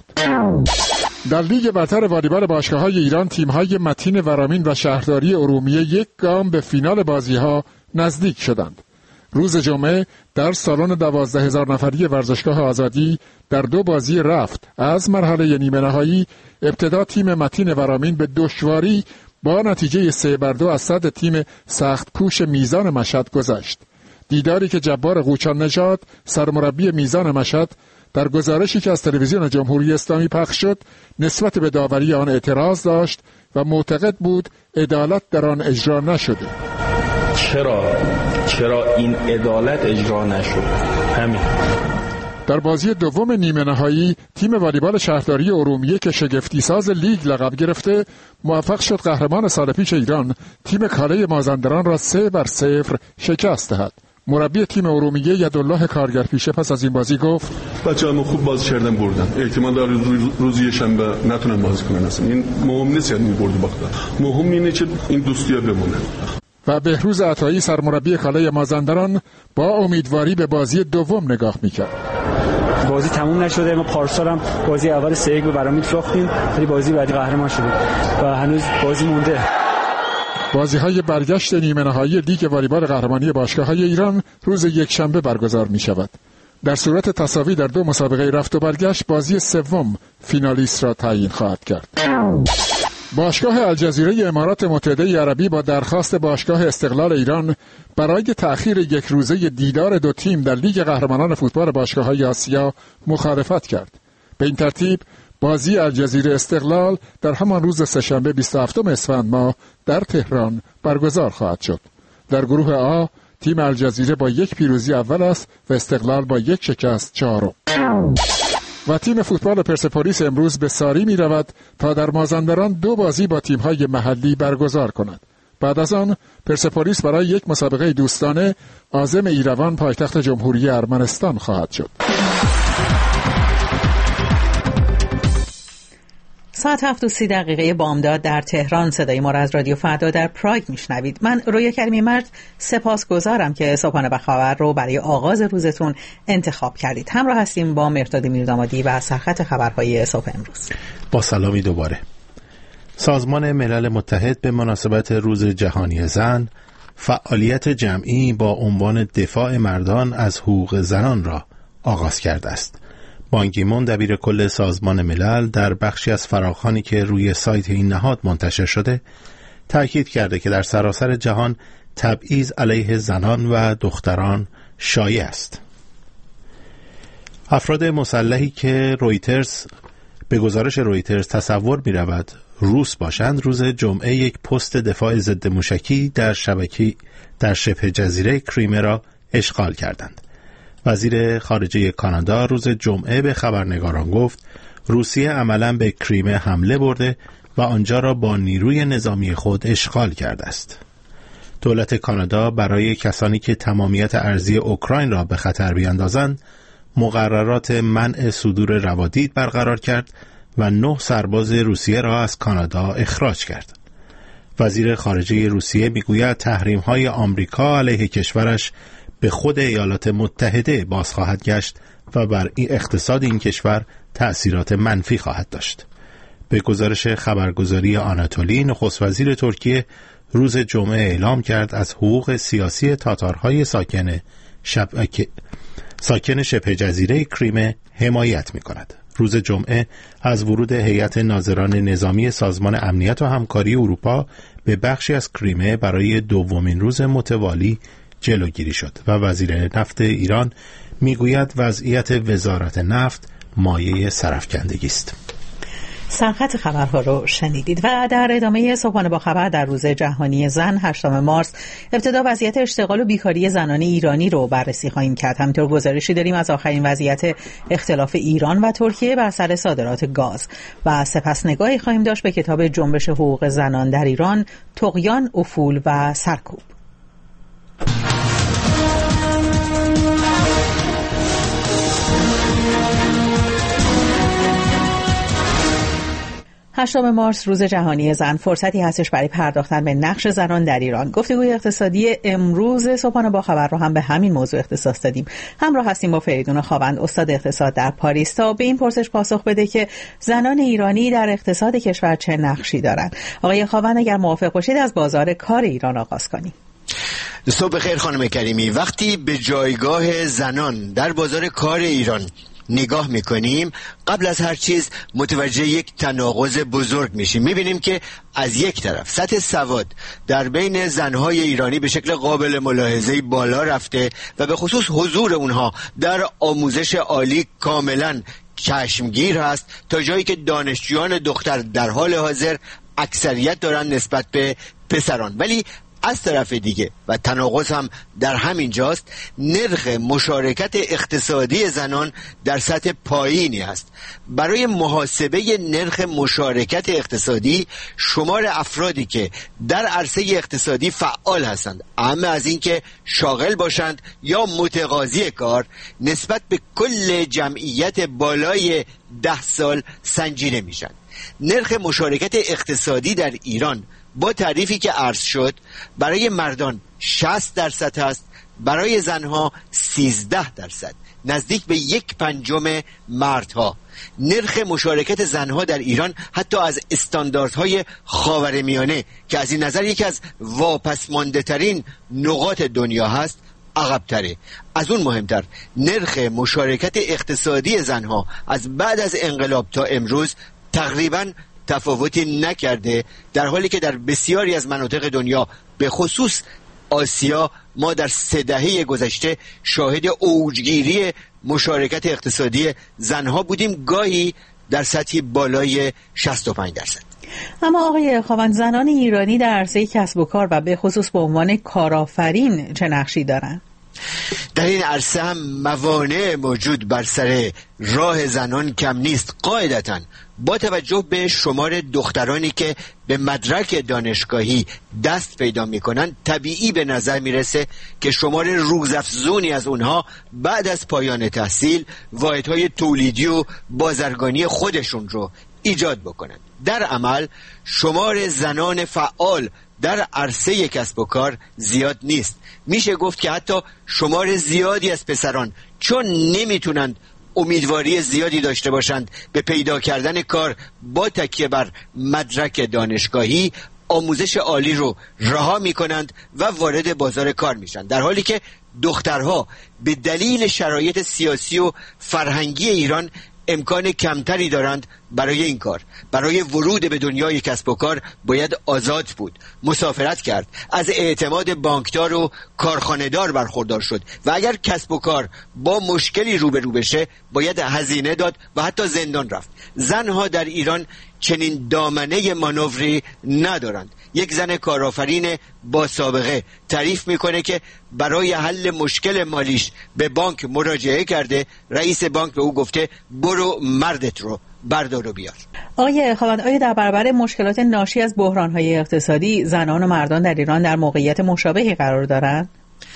S12: در لیگ برتر والیبال باشگاه‌های ایران تیم‌های متین ورامین و شهرداری ارومیه یک گام به فینال بازی‌ها نزدیک شدند. روز جمعه در سالن 12,000 نفری ورزشگاه آزادی در 2 بازی رفت از مرحله نیمه نهایی ابتدا تیم متین ورامین به دشواری با نتیجه 3-2 از صد تیم سخت کوش میزان مشهد گذشت. دیداری که جبار قوچان نژاد سرمربی میزان مشهد در گزارشی که از تلویزیون جمهوری اسلامی پخش شد نسبت به داوری آن اعتراض داشت و معتقد بود عدالت در آن اجرا نشده.
S13: چرا این عدالت اجرا نشد؟ همین.
S12: در بازی دوم نیمه نهایی تیم والیبال شهرداری ارومیه که شگفتی ساز لیگ لقب گرفته موفق شد قهرمان سال پیش ایران تیم کاله مازندران را 3-0 شکست دهد. مربی تیم ارومیه یدالله کارگرپیشه پس از این بازی گفت
S14: بچه‌ها خوب بازی کردن بردن. احتمال داره روزی شنبه نتونن بازی کنن. اصلا این مهم نیست یعنی برد باختن. مهم اینه که این دوستی‌ها بمونه.
S12: و بهروز عطایی سرمربی کاله مازندران با امیدواری به بازی دوم نگاه می‌کرد.
S15: بازی تموم نشده، ما پارسال هم بازی اول 3-1 به ورامین باختیم ولی بازی بعدی قهرمان شدیم و هنوز بازی مونده.
S12: بازی‌های برگشت نیمه نهایی لیگ والیبال قهرمانی باشگاه‌های ایران روز یکشنبه برگزار می‌شود. در صورت تساوی در 2 مسابقه رفت و برگشت بازی سوم فینالیست را تعیین خواهد کرد. باشگاه الجزیره امارات متحده عربی با درخواست باشگاه استقلال ایران برای تأخیر 1 روزه دیدار 2 تیم در لیگ قهرمانان فوتبال باشگاه‌های آسیا مخالفت کرد. به این ترتیب بازی الجزیره استقلال در همان روز سه‌شنبه 27 اسفند ماه در تهران برگزار خواهد شد. در گروه آ تیم الجزیره با 1 پیروزی اول است و استقلال با 1 شکست چهارم. و تیم فوتبال پرسپولیس امروز به ساری می رود تا در مازندران 2 بازی با تیم‌های محلی برگزار کند. بعد از آن پرسپولیس برای 1 مسابقه دوستانه عازم ایروان پایتخت جمهوری ارمنستان خواهد شد.
S2: ساعت 7:30 بامداد در تهران. صدای ما را از رادیو فردا در پراگ میشنوید. من رویا کریمی مرد سپاسگزارم که صبحانه به خبر رو برای آغاز روزتون انتخاب کردید. همراه هستیم با مرداد میردامادی و سرخط خبرهای صبح امروز.
S3: با سلامی دوباره. سازمان ملل متحد به مناسبت روز جهانی زن فعالیت جمعی با عنوان دفاع مردان از حقوق زنان را آغاز کرده است. بان کی مون دبیر کل سازمان ملل در بخشی از فراخوانی که روی سایت این نهاد منتشر شده تأکید کرده که در سراسر جهان تبعیض علیه زنان و دختران شایع است. افراد مسلحی که به گزارش رویترز تصور می رود روس باشند روز جمعه 1 پست دفاع ضد موشکی در شبه جزیره کریمه را اشغال کردند. وزیر خارجه کانادا روز جمعه به خبرنگاران گفت روسیه عملاً به کریمه حمله برده و آنجا را با نیروی نظامی خود اشغال کرده است. دولت کانادا برای کسانی که تمامیت ارضی اوکراین را به خطر بیاندازند مقررات منع صدور روادید برقرار کرد و 9 سرباز روسیه را از کانادا اخراج کرد. وزیر خارجه روسیه میگوید تحریم‌های آمریکا علیه کشورش به خود ایالات متحده باز خواهد گشت و بر اقتصاد این کشور تأثیرات منفی خواهد داشت. به گزارش خبرگزاری آناتولی، نخست وزیر ترکیه روز جمعه اعلام کرد از حقوق سیاسی تاتارهای ساکن شبه جزیره کریمه حمایت می‌کند. روز جمعه از ورود هیئت ناظران نظامی سازمان امنیت و همکاری اروپا به بخشی از کریمه برای دومین روز متوالی جلوگیری شد و وزیر نفت ایران میگوید وضعیت وزارت نفت مایه سرافکندگی است.
S2: سرخط خبرها رو شنیدید و در ادامه صبحانه با خبر در روز جهانی زن 8 مارس ابتدا وضعیت اشتغال و بیکاری زنان ایرانی رو بررسی خواهیم کرد. همینطور گزارشی داریم از آخرین وضعیت اختلاف ایران و ترکیه بر سر صادرات گاز و سپس نگاهی خواهیم داشت به کتاب جنبش حقوق زنان در ایران، طغیان، افول و سرکوب. 8 مارس روز جهانی زن فرصتی هستش برای پرداختن به نقش زنان در ایران. گفتگوی اقتصادی امروز صبحانه با خبر رو هم به همین موضوع اختصاص دادیم. همراه هستیم با فریدون خاوند، استاد اقتصاد در پاریس، تا به این پرسش پاسخ بده که زنان ایرانی در اقتصاد کشور چه نقشی دارند. آقای خاوند اگر موافق باشید از بازار کار ایران آغاز کنیم.
S16: صبح بخیر خانم کریمی. وقتی به جایگاه زنان در بازار کار ایران نگاه میکنیم قبل از هر چیز متوجه یک تناقض بزرگ میشیم. میبینیم که از یک طرف سطح سواد در بین زنهای ایرانی به شکل قابل ملاحظه‌ای بالا رفته و به خصوص حضور اونها در آموزش عالی کاملا چشمگیر هست، تا جایی که دانشجویان دختر در حال حاضر اکثریت دارن نسبت به پسران. ولی از طرف دیگه و تناقض هم در همین جاست، نرخ مشارکت اقتصادی زنان در سطح پایینی است. برای محاسبه نرخ مشارکت اقتصادی شمار افرادی که در عرصه اقتصادی فعال هستند، اما از اینکه شاغل باشند یا متقاضی کار، نسبت به کل جمعیت بالای 10 سال سنجیده میشن. نرخ مشارکت اقتصادی در ایران با تعریفی که عرض شد برای مردان 60% است، برای زنها 13%، نزدیک به 1/5 مردها. نرخ مشارکت زنها در ایران حتی از استانداردهای خاورمیانه که از این نظر یکی از واپسمانده ترین نقاط دنیا هست عقب‌تره. از اون مهمتر، نرخ مشارکت اقتصادی زنها از بعد از انقلاب تا امروز تقریباً تفاوتی نکرده، در حالی که در بسیاری از مناطق دنیا به خصوص آسیا ما در 3 دهه گذشته شاهد اوجگیری مشارکت اقتصادی زنها بودیم، گاهی در سطحی بالای 65%.
S2: اما آقای خاوند، زنان ایرانی در عرصه کسب و کار و به خصوص به عنوان کارآفرین چه نقشی دارند؟
S16: در این عرصه هم موانع موجود بر سر راه زنان کم نیست. قاعدتاً با توجه به شمار دخترانی که به مدرک دانشگاهی دست پیدا میکنن، طبیعی به نظر میرسه که شمار روزافزونی از اونها بعد از پایان تحصیل واحدهای تولیدی و بازرگانی خودشون رو ایجاد بکنن. در عمل شمار زنان فعال در عرصه کسب و کار زیاد نیست. میشه گفت که حتی شمار زیادی از پسران چون نمیتونند امیدواری زیادی داشته باشند به پیدا کردن کار با تکیه بر مدرک دانشگاهی، آموزش عالی رو رها میکنند و وارد بازار کار میشن، در حالی که دخترها به دلیل شرایط سیاسی و فرهنگی ایران امکان کمتری دارند برای این کار. برای ورود به دنیای کسب و کار باید آزاد بود، مسافرت کرد، از اعتماد بانکدار و کارخانه‌دار برخوردار شد و اگر کسب و کار با مشکلی روبرو بشه باید هزینه داد و حتی زندان رفت. زنها در ایران چنین دامنه مانوری ندارند. یک زن کارآفرین با سابقه تعریف میکنه که برای حل مشکل مالیش به بانک مراجعه کرده، رئیس بانک به او گفته برو مردت رو بردار و بیار.
S2: آقای خاوند، آیا در برابر مشکلات ناشی از بحران‌های اقتصادی زنان و مردان در ایران در موقعیت مشابهی قرار دارند؟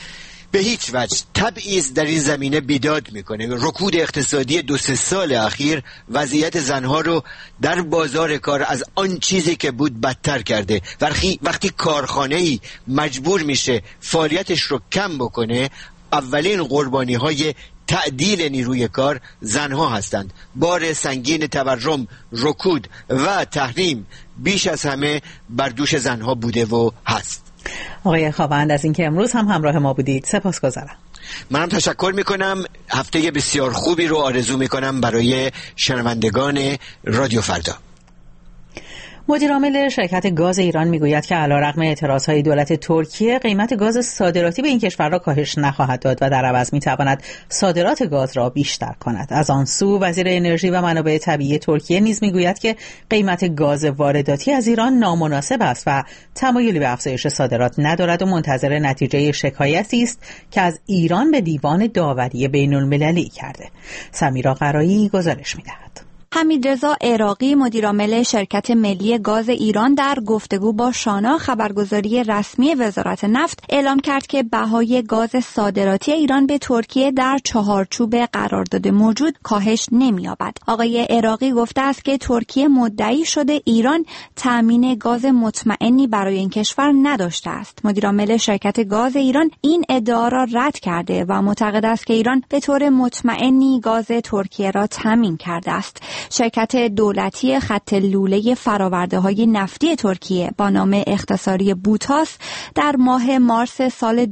S16: به هیچ وجه. تبعیض در این زمینه بیداد میکنه. رکود اقتصادی 2-3 سال اخیر وضعیت زنها رو در بازار کار از آن چیزی که بود بدتر کرده. وقتی کارخانه‌ای مجبور میشه فعالیتش رو کم بکنه، اولین قربانی های تعدیل نیروی کار زنها هستند. بار سنگین تورم، رکود و تحریم بیش از همه بر دوش زنها بوده و هست.
S2: آقای خاوند، از اینکه امروز هم همراه ما بودید سپاسگزارم.
S16: منم تشکر میکنم. هفته بسیار خوبی رو آرزو میکنم برای شنوندگان رادیو فردا.
S2: مدیرعامل شرکت گاز ایران میگوید که علیرغم اعتراضهای دولت ترکیه قیمت گاز صادراتی به این کشور را کاهش نخواهد داد و در عوض میتواند صادرات گاز را بیشتر کند. از آن سو وزیر انرژی و منابع طبیعی ترکیه نیز میگوید که قیمت گاز وارداتی از ایران نامناسب است و تمایلی به افزایش صادرات ندارد و منتظر نتیجه شکایتی است که از ایران به دیوان داوری بین‌المللی کرده. سمیرا قرایی گزارش میدهد.
S17: حمیدرضا عراقی، مدیرعامل شرکت ملی گاز ایران، در گفتگو با شانا خبرگزاری رسمی وزارت نفت اعلام کرد که بهای گاز صادراتی ایران به ترکیه در چهارچوب قرارداد موجود کاهش نمی‌یابد. آقای عراقی گفته است که ترکیه مدعی شده ایران تامین گاز مطمئنی برای این کشور نداشته است. مدیرعامل شرکت گاز ایران این ادعا را رد کرده و معتقد است که ایران به طور مطمئنی گاز ترکیه را تامین کرده است. شرکت دولتی خط لوله فرآورده‌های نفتی ترکیه با نام اختصاری بوتاس در ماه مارس سال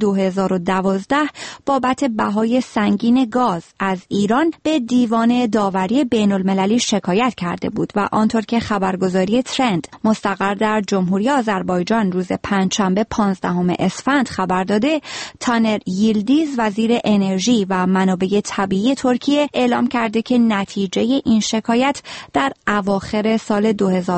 S17: 2012 بابت بهای سنگین گاز از ایران به دیوان داوری بین‌المللی شکایت کرده بود و آنطور که خبرگزاری ترند مستقر در جمهوری آذربایجان روز پنجشنبه 15 اسفند خبر داده، تانر ییلدیز وزیر انرژی و منابع طبیعی ترکیه اعلام کرده که نتیجه این شکایت در اواخر سال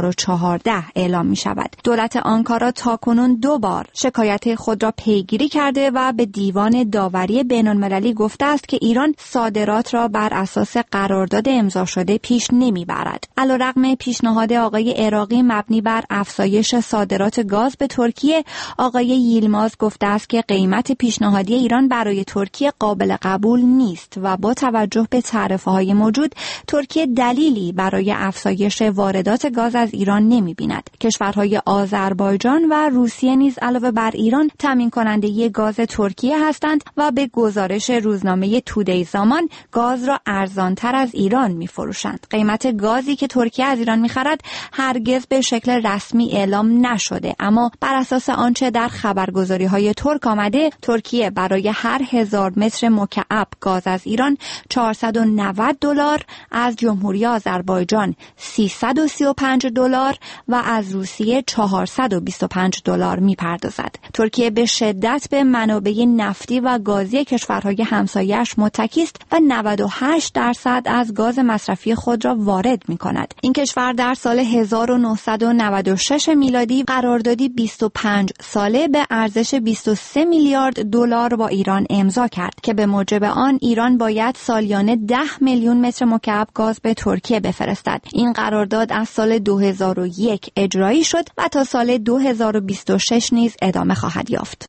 S17: 2014 اعلام می شود. دولت آنکارا تاکنون 2 بار شکایت خود را پیگیری کرده و به دیوان داوری بین‌المللی گفته است که ایران صادرات را بر اساس قرارداد امضا شده پیش نمی برد. علیرغم پیشنهاد آقای عراقی مبنی بر افزایش صادرات گاز به ترکیه، آقای ییلماز گفته است که قیمت پیشنهادی ایران برای ترکیه قابل قبول نیست و با توجه به تعرفه‌های موجود ترکیه دلیلی برای افزایش واردات گاز از ایران نمی‌بیند. کشورهای آذربایجان و روسیه نیز علاوه بر ایران تامین کننده گاز ترکیه هستند و به گزارش روزنامه تودی زمان گاز را ارزانتر از ایران می‌فروشند. قیمت گازی که ترکیه از ایران می‌خرد هرگز به شکل رسمی اعلام نشده، اما بر اساس آنچه در خبرگزاری‌های ترک آمده، ترکیه برای هر 1000 متر مکعب گاز از ایران $490 از جمهوری آذربایجان $335 و از روسیه $425 میپردازد. ترکیه به شدت به منابع نفتی و گازی کشورهای همسایه‌اش متکی است و 98% از گاز مصرفی خود را وارد می‌کند. این کشور در سال 1996 میلادی قراردادی 25 ساله به ارزش 23 میلیارد دلار با ایران امضا کرد که به موجب آن ایران باید سالیانه 10 میلیون متر مکعب گاز به ترکیه بفرستد. این قرارداد از سال 2001 اجرایی شد و تا سال 2026 نیز ادامه خواهد یافت.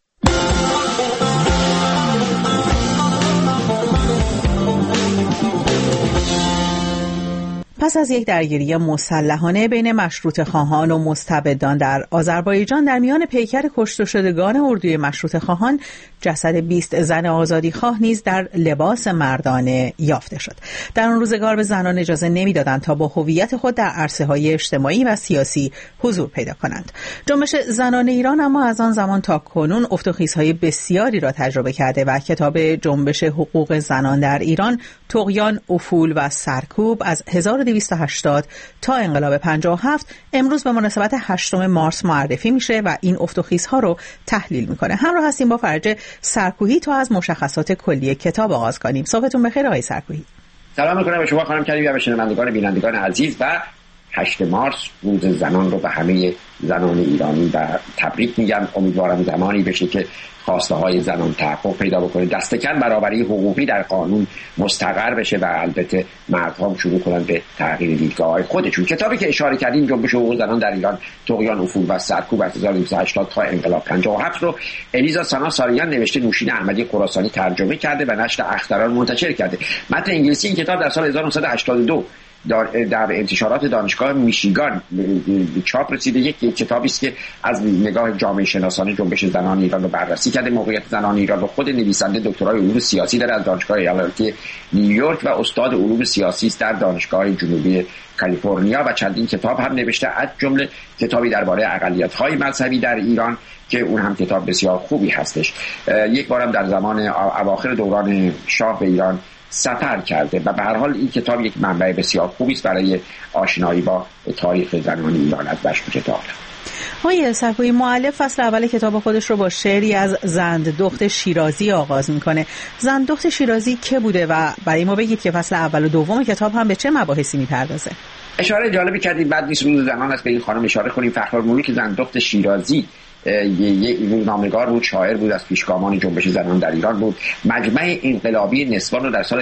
S2: پس از یک درگیری مسلحانه بین مشروطه خواهان و مستبدان در آذربایجان، در میان پیکر کشته شدگان اردوی مشروطه خواهان جسد 20 زن آزادیخواه نیز در لباس مردانه یافته شد. در آن روزگار به زنان اجازه نمیدادند تا با هویت خود در عرصه‌های اجتماعی و سیاسی حضور پیدا کنند. جنبش زنان ایران اما از آن زمان تا کنون افت و خیزهای بسیاری را تجربه کرده و کتاب جنبش حقوق زنان در ایران، طغیان، افول و سرکوب از 1280 تا انقلاب 57 امروز به مناسبت 8 مارس معرفی میشه و این افت و خیزها رو تحلیل میکنه. همراه هستیم با فرج سرکوهی تا از مشخصات کلی کتاب آغاز کنیم. صبحتون بخیر آقای سرکوهی.
S18: سلام میکنم به شما خانم کریمی و به شنوندگان بینندگان عزیز. و 8 مارس روز زنان رو به همه زنان ایرانی و تبریک میگم. امیدوارم زمانی بشه که خواسته های زنان تحقق پیدا بکنه، دست کم برابری حقوقی در قانون مستقر بشه و البته مردها شروع کنن به تغییر دیدگاه‌های خودشون. کتابی که اشاره کردیم جنبش حقوق زنان در ایران، طغیان، افول و سرکوب از 1280 تا انقلاب 57 رو الیزا سانا ساریان نوشته، نوشین احمدی خراسانی ترجمه کرده و نشر اختران منتشر کرده. متن انگلیسی این کتاب در سال 1982 در انتشارات دانشگاه میشیگان چاپ رسیده. یک کتابی است که از نگاه جامعه شناسانه جنبش زنان ایران رو بررسی کرده، موقعیت زنان ایران رو. خود نویسنده دکترای علوم سیاسی داره از دانشگاه ایالتی نیویورک و استاد علوم سیاسی است در دانشگاه جنوبی کالیفرنیا و چندین کتاب هم نوشته، از جمله کتابی درباره اقلیت‌های مذهبی در ایران که اون هم کتاب بسیار خوبی هستش. یک بارم در زمان اواخر دوران شاه به ایران سفر کرده و به هر حال این کتاب یک منبع بسیار خوبی است برای آشنایی با تاریخ زنان ایران از بشر کتاب.
S2: آقای سرکوهی، مؤلف فصل اول کتاب خودش رو با شعری از زنددخت شیرازی آغاز میکنه. زنددخت شیرازی که بوده و برای ما بگید که فصل اول و دوم کتاب هم به چه مباحثی میپردازه؟
S18: اشاره جالبی کردید، بعد نیست روز زنان است به این خانم اشاره کنیم. فخرالملوک زنددخت شیرازی یک روزنامه‌نگار بود، شاعر بود، از پیشگامان جنبش زنان در ایران بود. مجمع انقلابی نسوان رو در سال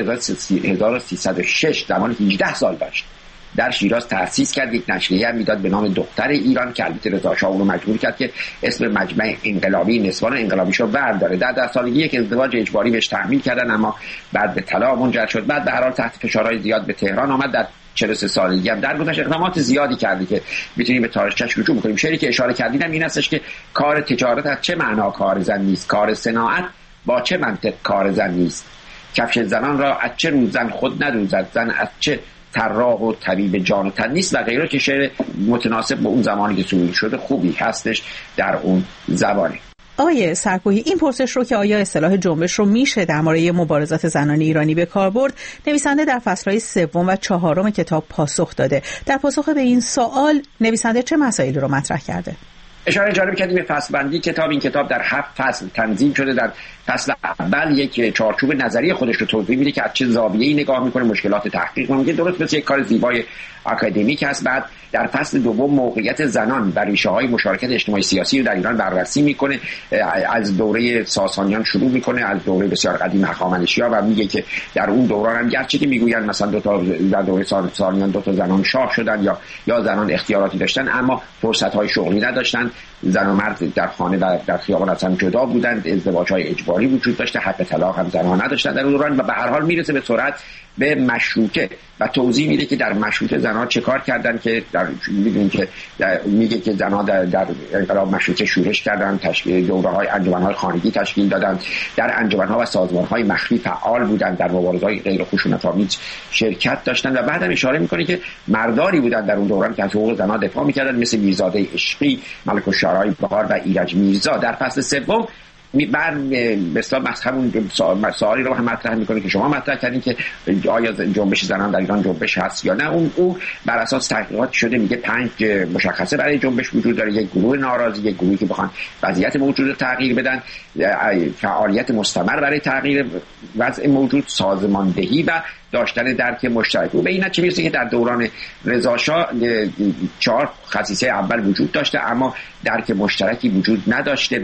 S18: 1306 زمان 18 سال داشت در شیراز تأسیس کرد. یک نشریه هم میداد به نام دختر ایران که البته رضا شاه اون رو مجبور کرد که اسم مجمع انقلابی نسوان انقلابیش رو برداره. در 10 سالگی یک ازدواج اجباری بهش تحمیل کردن، اما بعد به طلاق منجر شد. بعد به هر حال تحت فشارهای زیاد به تهران آمد. در 43 سالگی هم درگذشت اقدامات زیادی کرده که میتونیم به تاریخچه‌اش رجوع بکنیم. شعری که اشاره کردیدم این هستش که کار تجارت از چه معنا کار زن نیست، کار صناعت با چه منطق کار زن نیست، کفش زنان را از چه روز زن خود ندوزد، زن از چه طراح و طبیب جان و تن نیست و غیره، که شعر متناسب با اون زمانی که سرود شده خوبی هستش در اون زبانی.
S2: آقای سرکوهی، این پرسش رو که آیا اصطلاح جنبش رو میشه در مورد مبارزات زنان ایرانی به کار برد، نویسنده در فصل‌های 3 و 4 کتاب پاسخ داده. در پاسخ به این سوال نویسنده چه مسائلی رو مطرح کرده؟
S18: اشاره جالب کردیم به فصل بندی کتاب. این کتاب در 7 فصل تنظیم شده. در فصل اول یک چارچوب نظری خودش رو توضیح میده که از چه زاویه‌ای نگاه میکنه، مشکلات تحقیق میگه، درست مثل یک کار زیبای آکادمیک است. بعد در فصل دوم موقعیت زنان و ریشه‌های مشارکت اجتماعی سیاسی رو در ایران بررسی میکنه. از دوره ساسانیان شروع میکنه، از دوره بسیار قدیم هخامنشی‌ها، و میگه که در اون دوران هم گرچه که میگویند مثلا در دوره ساسانیان 2 زنان شاه شدن یا زنان اختیاراتی داشتن، اما فرصت‌های شغلی نداشتن. زن و مرد در خانه و در خیابان اصلا جدا بودند، ازدواج‌های اجباری وجود داشته، حق طلاق هم زنان نداشتن در اون دوران. و به هر حال میرسه به سرعت به مشروطه و توضیح میده که در مشروطه زنها چه کار کردن، که میدونیم که میگه که زنها در انقلاب مشروطه شورش کردن، تشکیل دوره‌های انجمن‌های خانگی تشکیل دادن، در انجمن‌ها و سازمان‌های مخفی فعال بودن، در مبارزه‌های غیر خشونت‌آمیز شرکت داشتن. و بعدم اشاره میکنه که مردانی بودن در اون دوران که از حقوق زنها دفاع میکردن، مثل میرزاده عشقی، ملک الشعرای بهار و ایرج میرزا. در فصل 3 مثلا همون سوالی رو هم مطرح میکنه که شما مطرح کردین که آیا جنبش زنان در ایران جنبش هست یا نه. اون بر اساس تحقیقات شده میگه 5 مشخصه برای جنبش وجود داره: یک گروه ناراضی، یک گروهی که بخوان وضعیت موجود رو تغییر بدن، فعالیت مستمر برای تغییر وضع موجود، سازماندهی و داشتن درک مشترک. و به این نتیجه میرسه که در دوران رضا شاه 4 خصیصه اول وجود داشته اما درک مشترکی وجود نداشته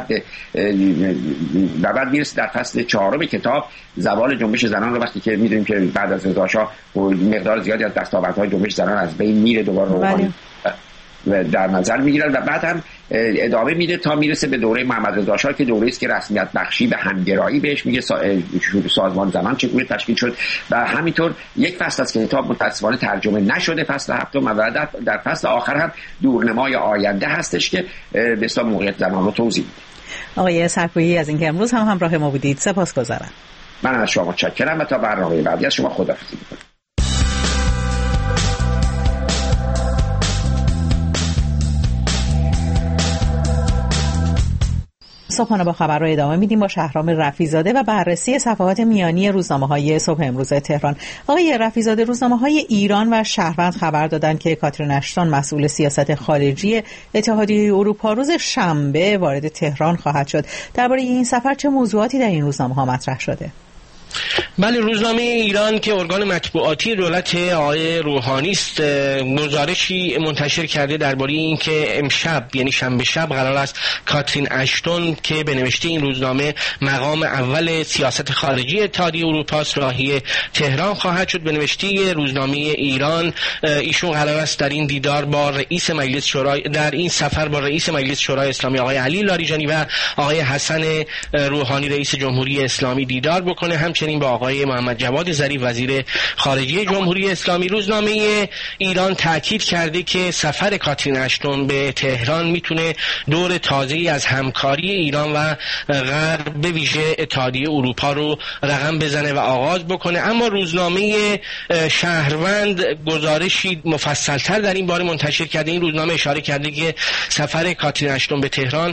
S18: و بعد میرسه در فصل 4 کتاب زوال جنبش زنان رو، وقتی که میدونیم که بعد از رضا شاه مقدار زیادی از دستاوردهای جنبش زنان از بین میره، دوباره روحانی در نظر میگیرن و بعد هم ادامه میده تا میرسه به دوره محمد رضا شاه که دوره است که رسمیت بخشی به همگرایی بهش میگه، سازمان زنان چگونه تشکیل شد. و همینطور یک فصل از کتاب متأسفانه ترجمه نشده، فصل 7 و در فصل آخر هم دورنمای آینده هستش که به اصطلاح موقعیت زنان رو توضیح میده.
S2: آقای سرکویی از اینکه امروز هم همراه ما بودید سپاسگزارم.
S18: من از شما متشکرم و تا برنامه بعدی از شما خداحافظی می‌کنم.
S2: صبحانه با خبر رو ادامه میدیم با شهرام رفیع‌زاده و بررسی صفحات میانی روزنامه‌های صبح امروز تهران. آقای رفیع‌زاده، روزنامه‌های ایران و شهروند خبر دادند که کاترین اشتون مسئول سیاست خارجی اتحادیه اروپا روز شنبه وارد تهران خواهد شد. درباره این سفر چه موضوعاتی در این روزنامه‌ها مطرح شده؟
S11: بله، روزنامه ایران که ارگان مطبوعاتی دولت آقای روحانی است گزارشی منتشر کرده درباره اینکه امشب یعنی شنبه شب قرار است کاترین اشتون که به نوشته این روزنامه مقام اول سیاست خارجی اتحادیه اروپا راهی تهران خواهد شد. به نوشته روزنامه ایران ایشون قرار است در این دیدار با رئیس مجلس شورای در این سفر با رئیس مجلس شورای اسلامی آقای علی لاریجانی و آقای حسن روحانی رئیس جمهوری اسلامی دیدار بکنه. همچنین با آقای محمد جواد ظریف وزیر خارجه جمهوری اسلامی. روزنامه ایران تاکید کرده که سفر کاترین اشتون به تهران میتونه دور تازه‌ای از همکاری ایران و غرب به ویژه اتحادیه اروپا رو رقم بزنه و آغاز بکنه. اما روزنامه شهروند گزارشی مفصل‌تر در این باره منتشر کرده. این روزنامه اشاره کرده که سفر کاترین اشتون به تهران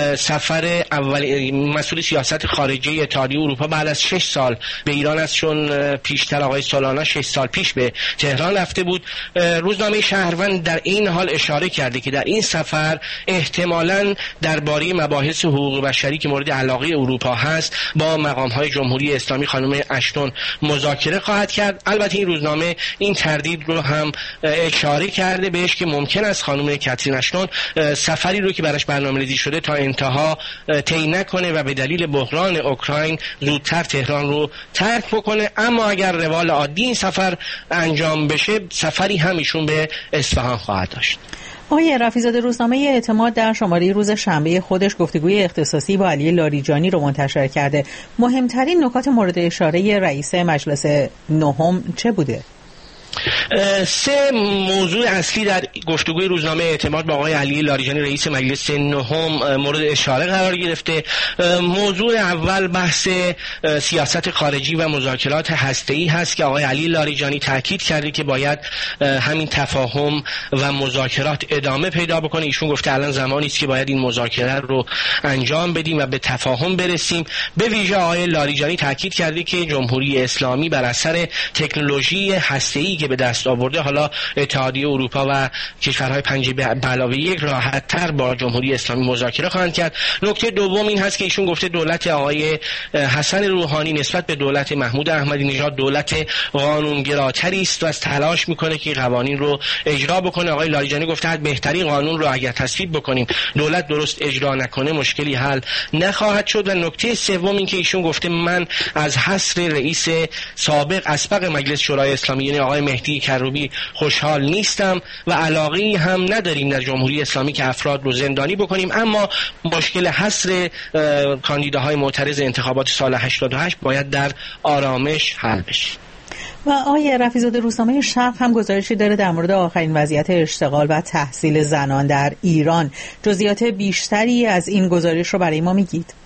S11: سفر اول مسئول سیاست خارجی اتحادیه اروپا بعد از 6 سال به ایران است، چون پیشتر آقای سولانا 6 سال پیش به تهران رفته بود. روزنامه شهروند در این حال اشاره کرده که در این سفر احتمالاً درباره مباحث حقوق بشری که مورد علاقه اروپا هست با مقام‌های جمهوری اسلامی خانم اشتون مذاکره خواهد کرد. البته این روزنامه این تردید رو هم اشاره کرده بهش که ممکن است خانم کاترین اشتون سفری رو که براش برنامه‌ریزی شده تا انتها طی نکنه و به دلیل بحران اوکراین زودتر تهران رو ترک بکنه. اما اگر روال عادی این سفر انجام بشه سفری هم ایشون به اصفهان خواهد داشت.
S2: آقای رفیع‌زاده، روزنامه اعتماد در شماره روز شنبه خودش گفتگوی اختصاصی با علی لاریجانی رو منتشر کرده. مهمترین نکات مورد اشاره رئیس مجلس نهم چه بوده؟
S11: 3 موضوع اصلی در گفتگوی روزنامه اعتماد با آقای علی لاریجانی رئیس مجلس نهم مورد اشاره قرار گرفته. موضوع اول بحث سیاست خارجی و مذاکرات هسته‌ای هست که آقای علی لاریجانی تاکید کرده که باید همین تفاهم و مذاکرات ادامه پیدا بکنه. ایشون گفته الان زمانی است که باید این مذاکره رو انجام بدیم و به تفاهم برسیم. به ویژه آقای لاریجانی تاکید کرده که جمهوری اسلامی بر اثر تکنولوژی هسته‌ای که به دست آورده حالا اتحادیه اروپا و کشورهای 5+1 راحت‌تر با جمهوری اسلامی مذاکره خواهند کرد. نکته دوم این هست که ایشون گفته دولت آقای حسن روحانی نسبت به دولت محمود احمدی نژاد دولت قانونگراتری است و از تلاش میکنه که قوانین رو اجرا بکنه. آقای لاریجانی گفته بهترین قانون رو اگر تصویب بکنیم دولت درست اجرا نکنه مشکلی حل نخواهد شد. و نکته سوم این که ایشون گفته من از حصر رئیس سابق اسبق مجلس شورای اسلامی یعنی آقای مهدی کروبی خوشحال نیستم و علاقه‌ای هم نداریم در جمهوری اسلامی که افراد رو زندانی بکنیم، اما مشکل حصر کاندیداهای معترض انتخابات سال 88 باید در آرامش حل بشه.
S2: و آقای رفیع‌زاده، روزنامه شرق هم گزارشی داره در مورد آخرین وضعیت اشتغال و تحصیل زنان در ایران. جزئیات بیشتری از این گزارش رو برای ما میگید؟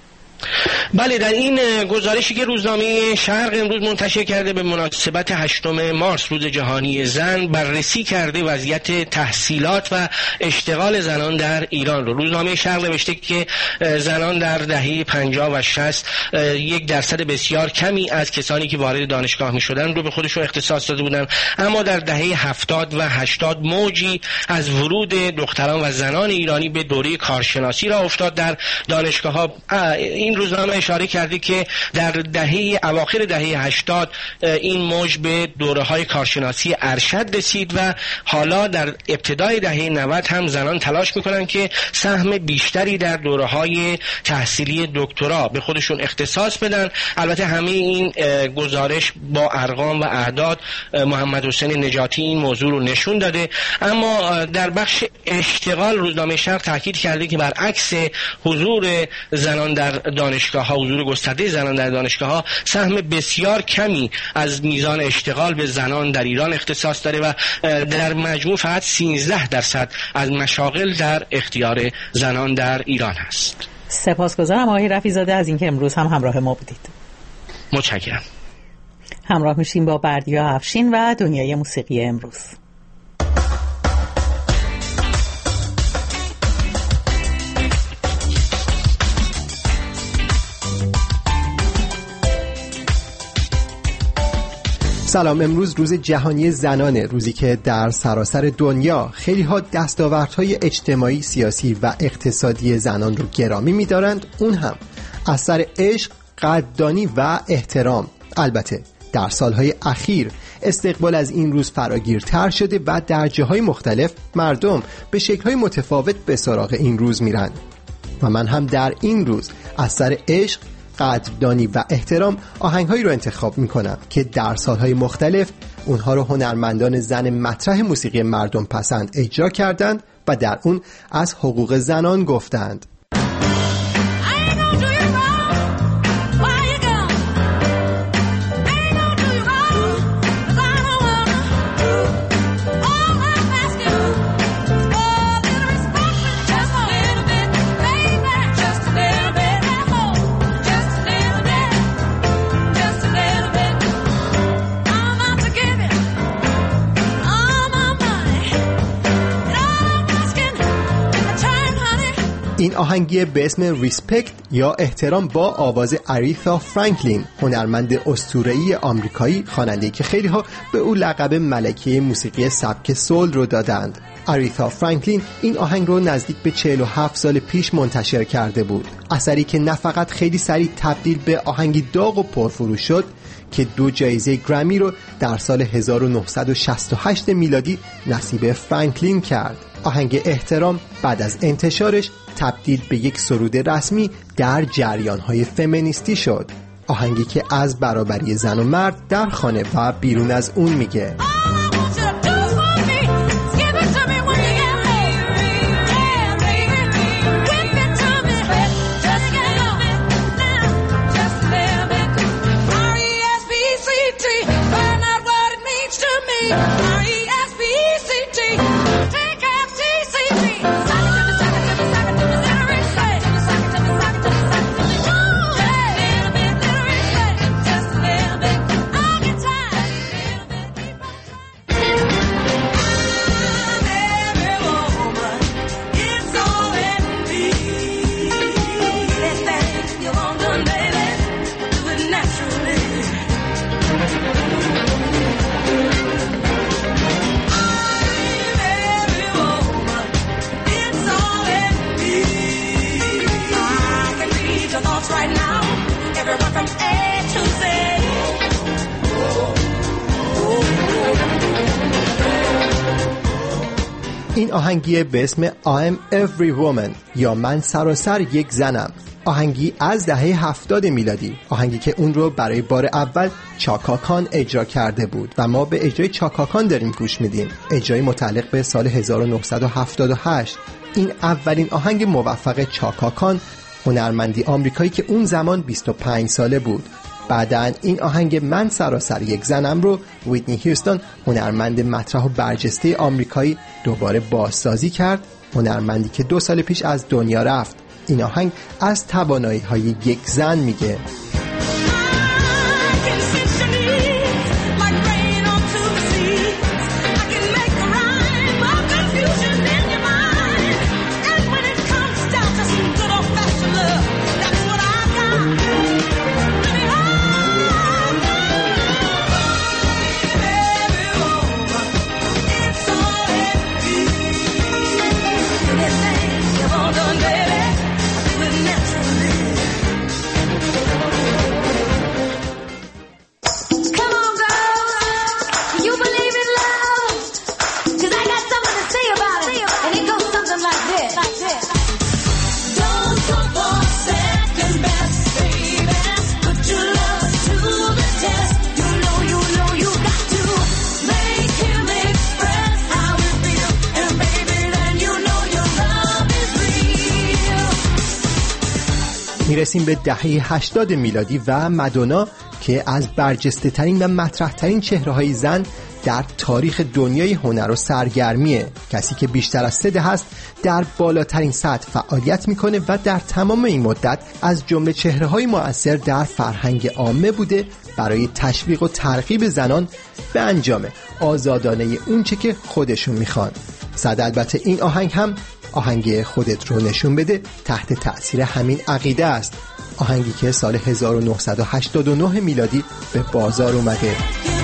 S11: بله، در این گزارشی که روزنامه شرق امروز منتشر کرده به مناسبت 8 مارس روز جهانی زن، بررسی کرده وضعیت تحصیلات و اشتغال زنان در ایران رو. روزنامه شرق نوشته که زنان در دهه 50 و 60 1% بسیار کمی از کسانی که وارد دانشگاه می شدن رو به خودشون اختصاص داده بودن، اما در دهه 70 و 80 موجی از ورود دختران و زنان ایرانی به دوره کارشناسی را افتاد در دانشگاه ها. این روزنامه اشاره کرده که در اواخر دهه 80 این موج به دوره‌های کارشناسی ارشد رسید و حالا در ابتدای دهه 90 هم زنان تلاش میکنن که سهم بیشتری در دوره‌های تحصیلی دکترا به خودشون اختصاص بدن. البته همه این گزارش با ارقام و اعداد محمد حسین نجاتی این موضوع رو نشون داده، اما در بخش اشتغال روزنامه شرق تاکید کرده که برعکس حضور زنان در دانشگاه‌ها، حضور گسترده زنان در دانشگاه‌ها، سهم بسیار کمی از میزان اشتغال به زنان در ایران اختصاص داره و در مجموع فقط 13% از مشاغل در اختیار زنان در ایران هست.
S2: سپاسگزارم آقای رفیع‌زاده از اینکه امروز هم همراه ما بودید.
S11: متشکرم.
S2: همراه میشیم با بردیا افشین و دنیای موسیقی امروز.
S19: سلام. امروز روز جهانی زنانه، روزی که در سراسر دنیا خیلی ها دستاوردهای اجتماعی، سیاسی و اقتصادی زنان رو گرامی می‌دارند، اون هم از سر عشق، قدردانی و احترام. البته در سالهای اخیر استقبال از این روز فراگیرتر شده و در جاهای مختلف مردم به شکل‌های متفاوت به سراغ این روز میرن و من هم در این روز از سر عشق، قدردانی و احترام آهنگهایی رو انتخاب میکنم که در سالهای مختلف اونها رو هنرمندان زن مطرح موسیقی مردم پسند اجرا کردند و در اون از حقوق زنان گفتند. این آهنگی به اسم ریسپکت یا احترام با آواز آریتا فرانکلین، هنرمند اسطوره‌ای آمریکایی، خواننده‌ای که خیلی ها به او لقب ملکه موسیقی سبک سول رو دادند. آریتا فرانکلین این آهنگ رو نزدیک به 47 سال پیش منتشر کرده بود، اثری که نه فقط خیلی سریع تبدیل به آهنگی داغ و پرفروش شد که 2 جایزه گرمی رو در سال 1968 میلادی نصیب فرانکلین کرد. آهنگ احترام بعد از انتشارش تبدیل به یک سرود رسمی در جریان‌های فمینیستی شد، آهنگی که از برابری زن و مرد در خانه و بیرون از اون میگه. این آهنگی به اسم I'm Every Woman یا من سراسر یک زنم، آهنگی از دهه 70 میلادی، آهنگی که اون رو برای بار اول چاکا کان اجرا کرده بود و ما به اجرای چاکا کان داریم گوش میدیم، اجرای متعلق به سال 1978. این اولین آهنگ موفق چاکا کان، هنرمندی آمریکایی که اون زمان 25 ساله بود. بعداً این آهنگ من سراسر یک زنم رو ویتنی هیوستون، هنرمند مطرح و برجسته آمریکایی، دوباره بازسازی کرد، هنرمندی که 2 سال پیش از دنیا رفت این آهنگ از توانایی‌های یک زن میگه. میرسیم به دهه 80 میلادی و مادونا که از برجسته ترین و مطرح ترین چهره های زن در تاریخ دنیای هنر و سرگرمیه. کسی که بیشتر از 3 دهه است در بالاترین سطح فعالیت میکنه و در تمام این مدت از جمله چهره های مؤثر در فرهنگ عامه بوده برای تشویق و ترغیب زنان به انجام آزادانه اونچه که خودشون میخوان. صد البته این آهنگ هم آهنگ خودت رو نشون بده تحت تأثیر همین عقیده است. آهنگی که سال 1989 میلادی به بازار اومده.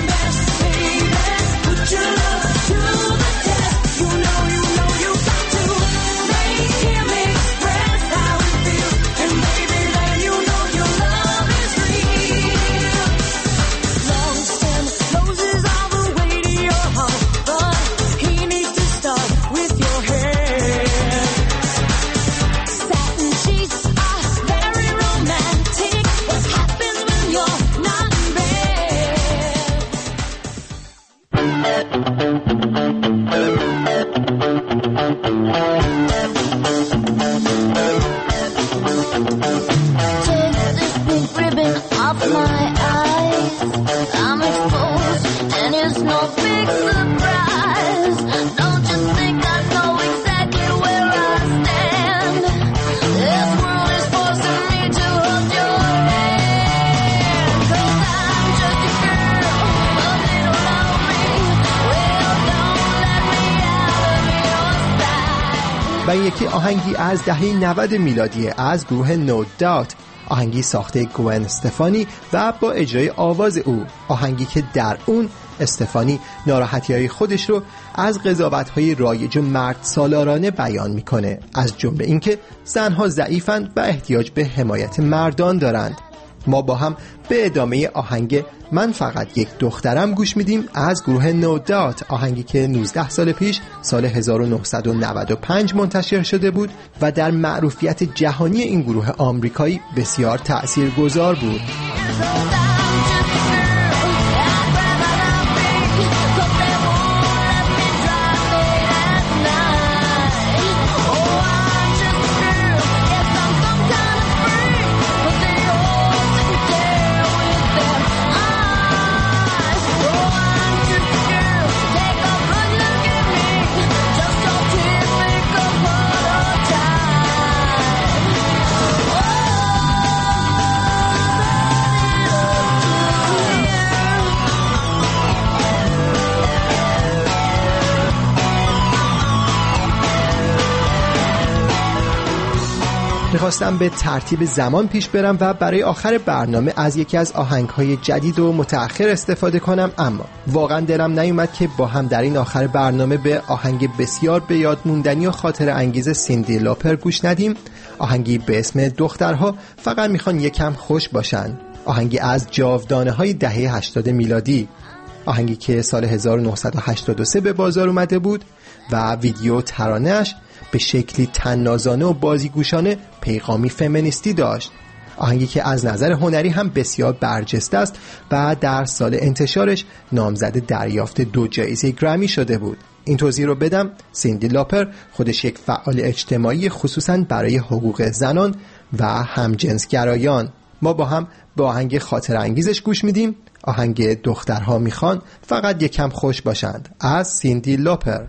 S19: و یکی آهنگی از دهه 90 میلادی از گروه نو دات، آهنگی ساخته گوئن استفانی و با اجرای آواز او. آهنگی که در اون استفانی ناراحتی‌های خودش رو از قضاوت‌های رایج و مرد سالارانه بیان میکنه، از جمله اینکه زنها ضعیفند و احتیاج به حمایت مردان دارند. ما با هم به ادامه آهنگ من فقط یک دخترم گوش میدیم از گروه نو دات، آهنگی که 19 سال پیش سال 1995 منتشر شده بود و در معروفیت جهانی این گروه آمریکایی بسیار تأثیرگذار بود. میخواستم به ترتیب زمان پیش برم و برای آخر برنامه از یکی از آهنگ‌های جدید و متأخر استفاده کنم، اما واقعا دلم نیومد که با هم در این آخر برنامه به آهنگ بسیار به یاد موندنی و خاطر انگیز سیندی لوپر گوش ندیم. آهنگی به اسم دخترها فقط میخوان یکم خوش باشن، آهنگی از جاودانه‌های دهه 80 میلادی، آهنگی که سال 1983 به بازار اومده بود و ویدیو ترانه‌اش به شکلی طنازانه و بازیگوشانه پیغامی فمینیستی داشت. آهنگی که از نظر هنری هم بسیار برجسته است و در سال انتشارش نامزد دریافت 2 جایزه گرمی شده بود. این توضیح رو بدم، سیندی لوپر خودش یک فعال اجتماعی خصوصاً برای حقوق زنان و همجنسگرایان. ما با هم به آهنگ خاطر انگیزش گوش میدیم، آهنگ دخترها میخوان فقط یکم خوش باشند از سیندی لوپر.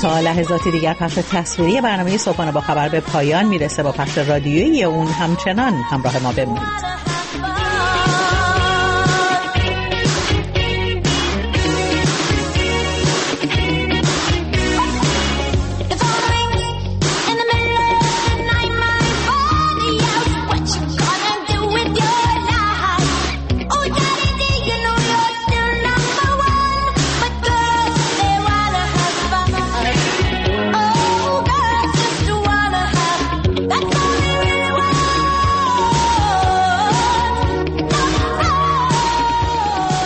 S2: تا لحظاتی دیگر پخش تصویری برنامه صبحانه با خبر به پایان میرسه. با پخش رادیویی اون همچنان همراه ما بمونید.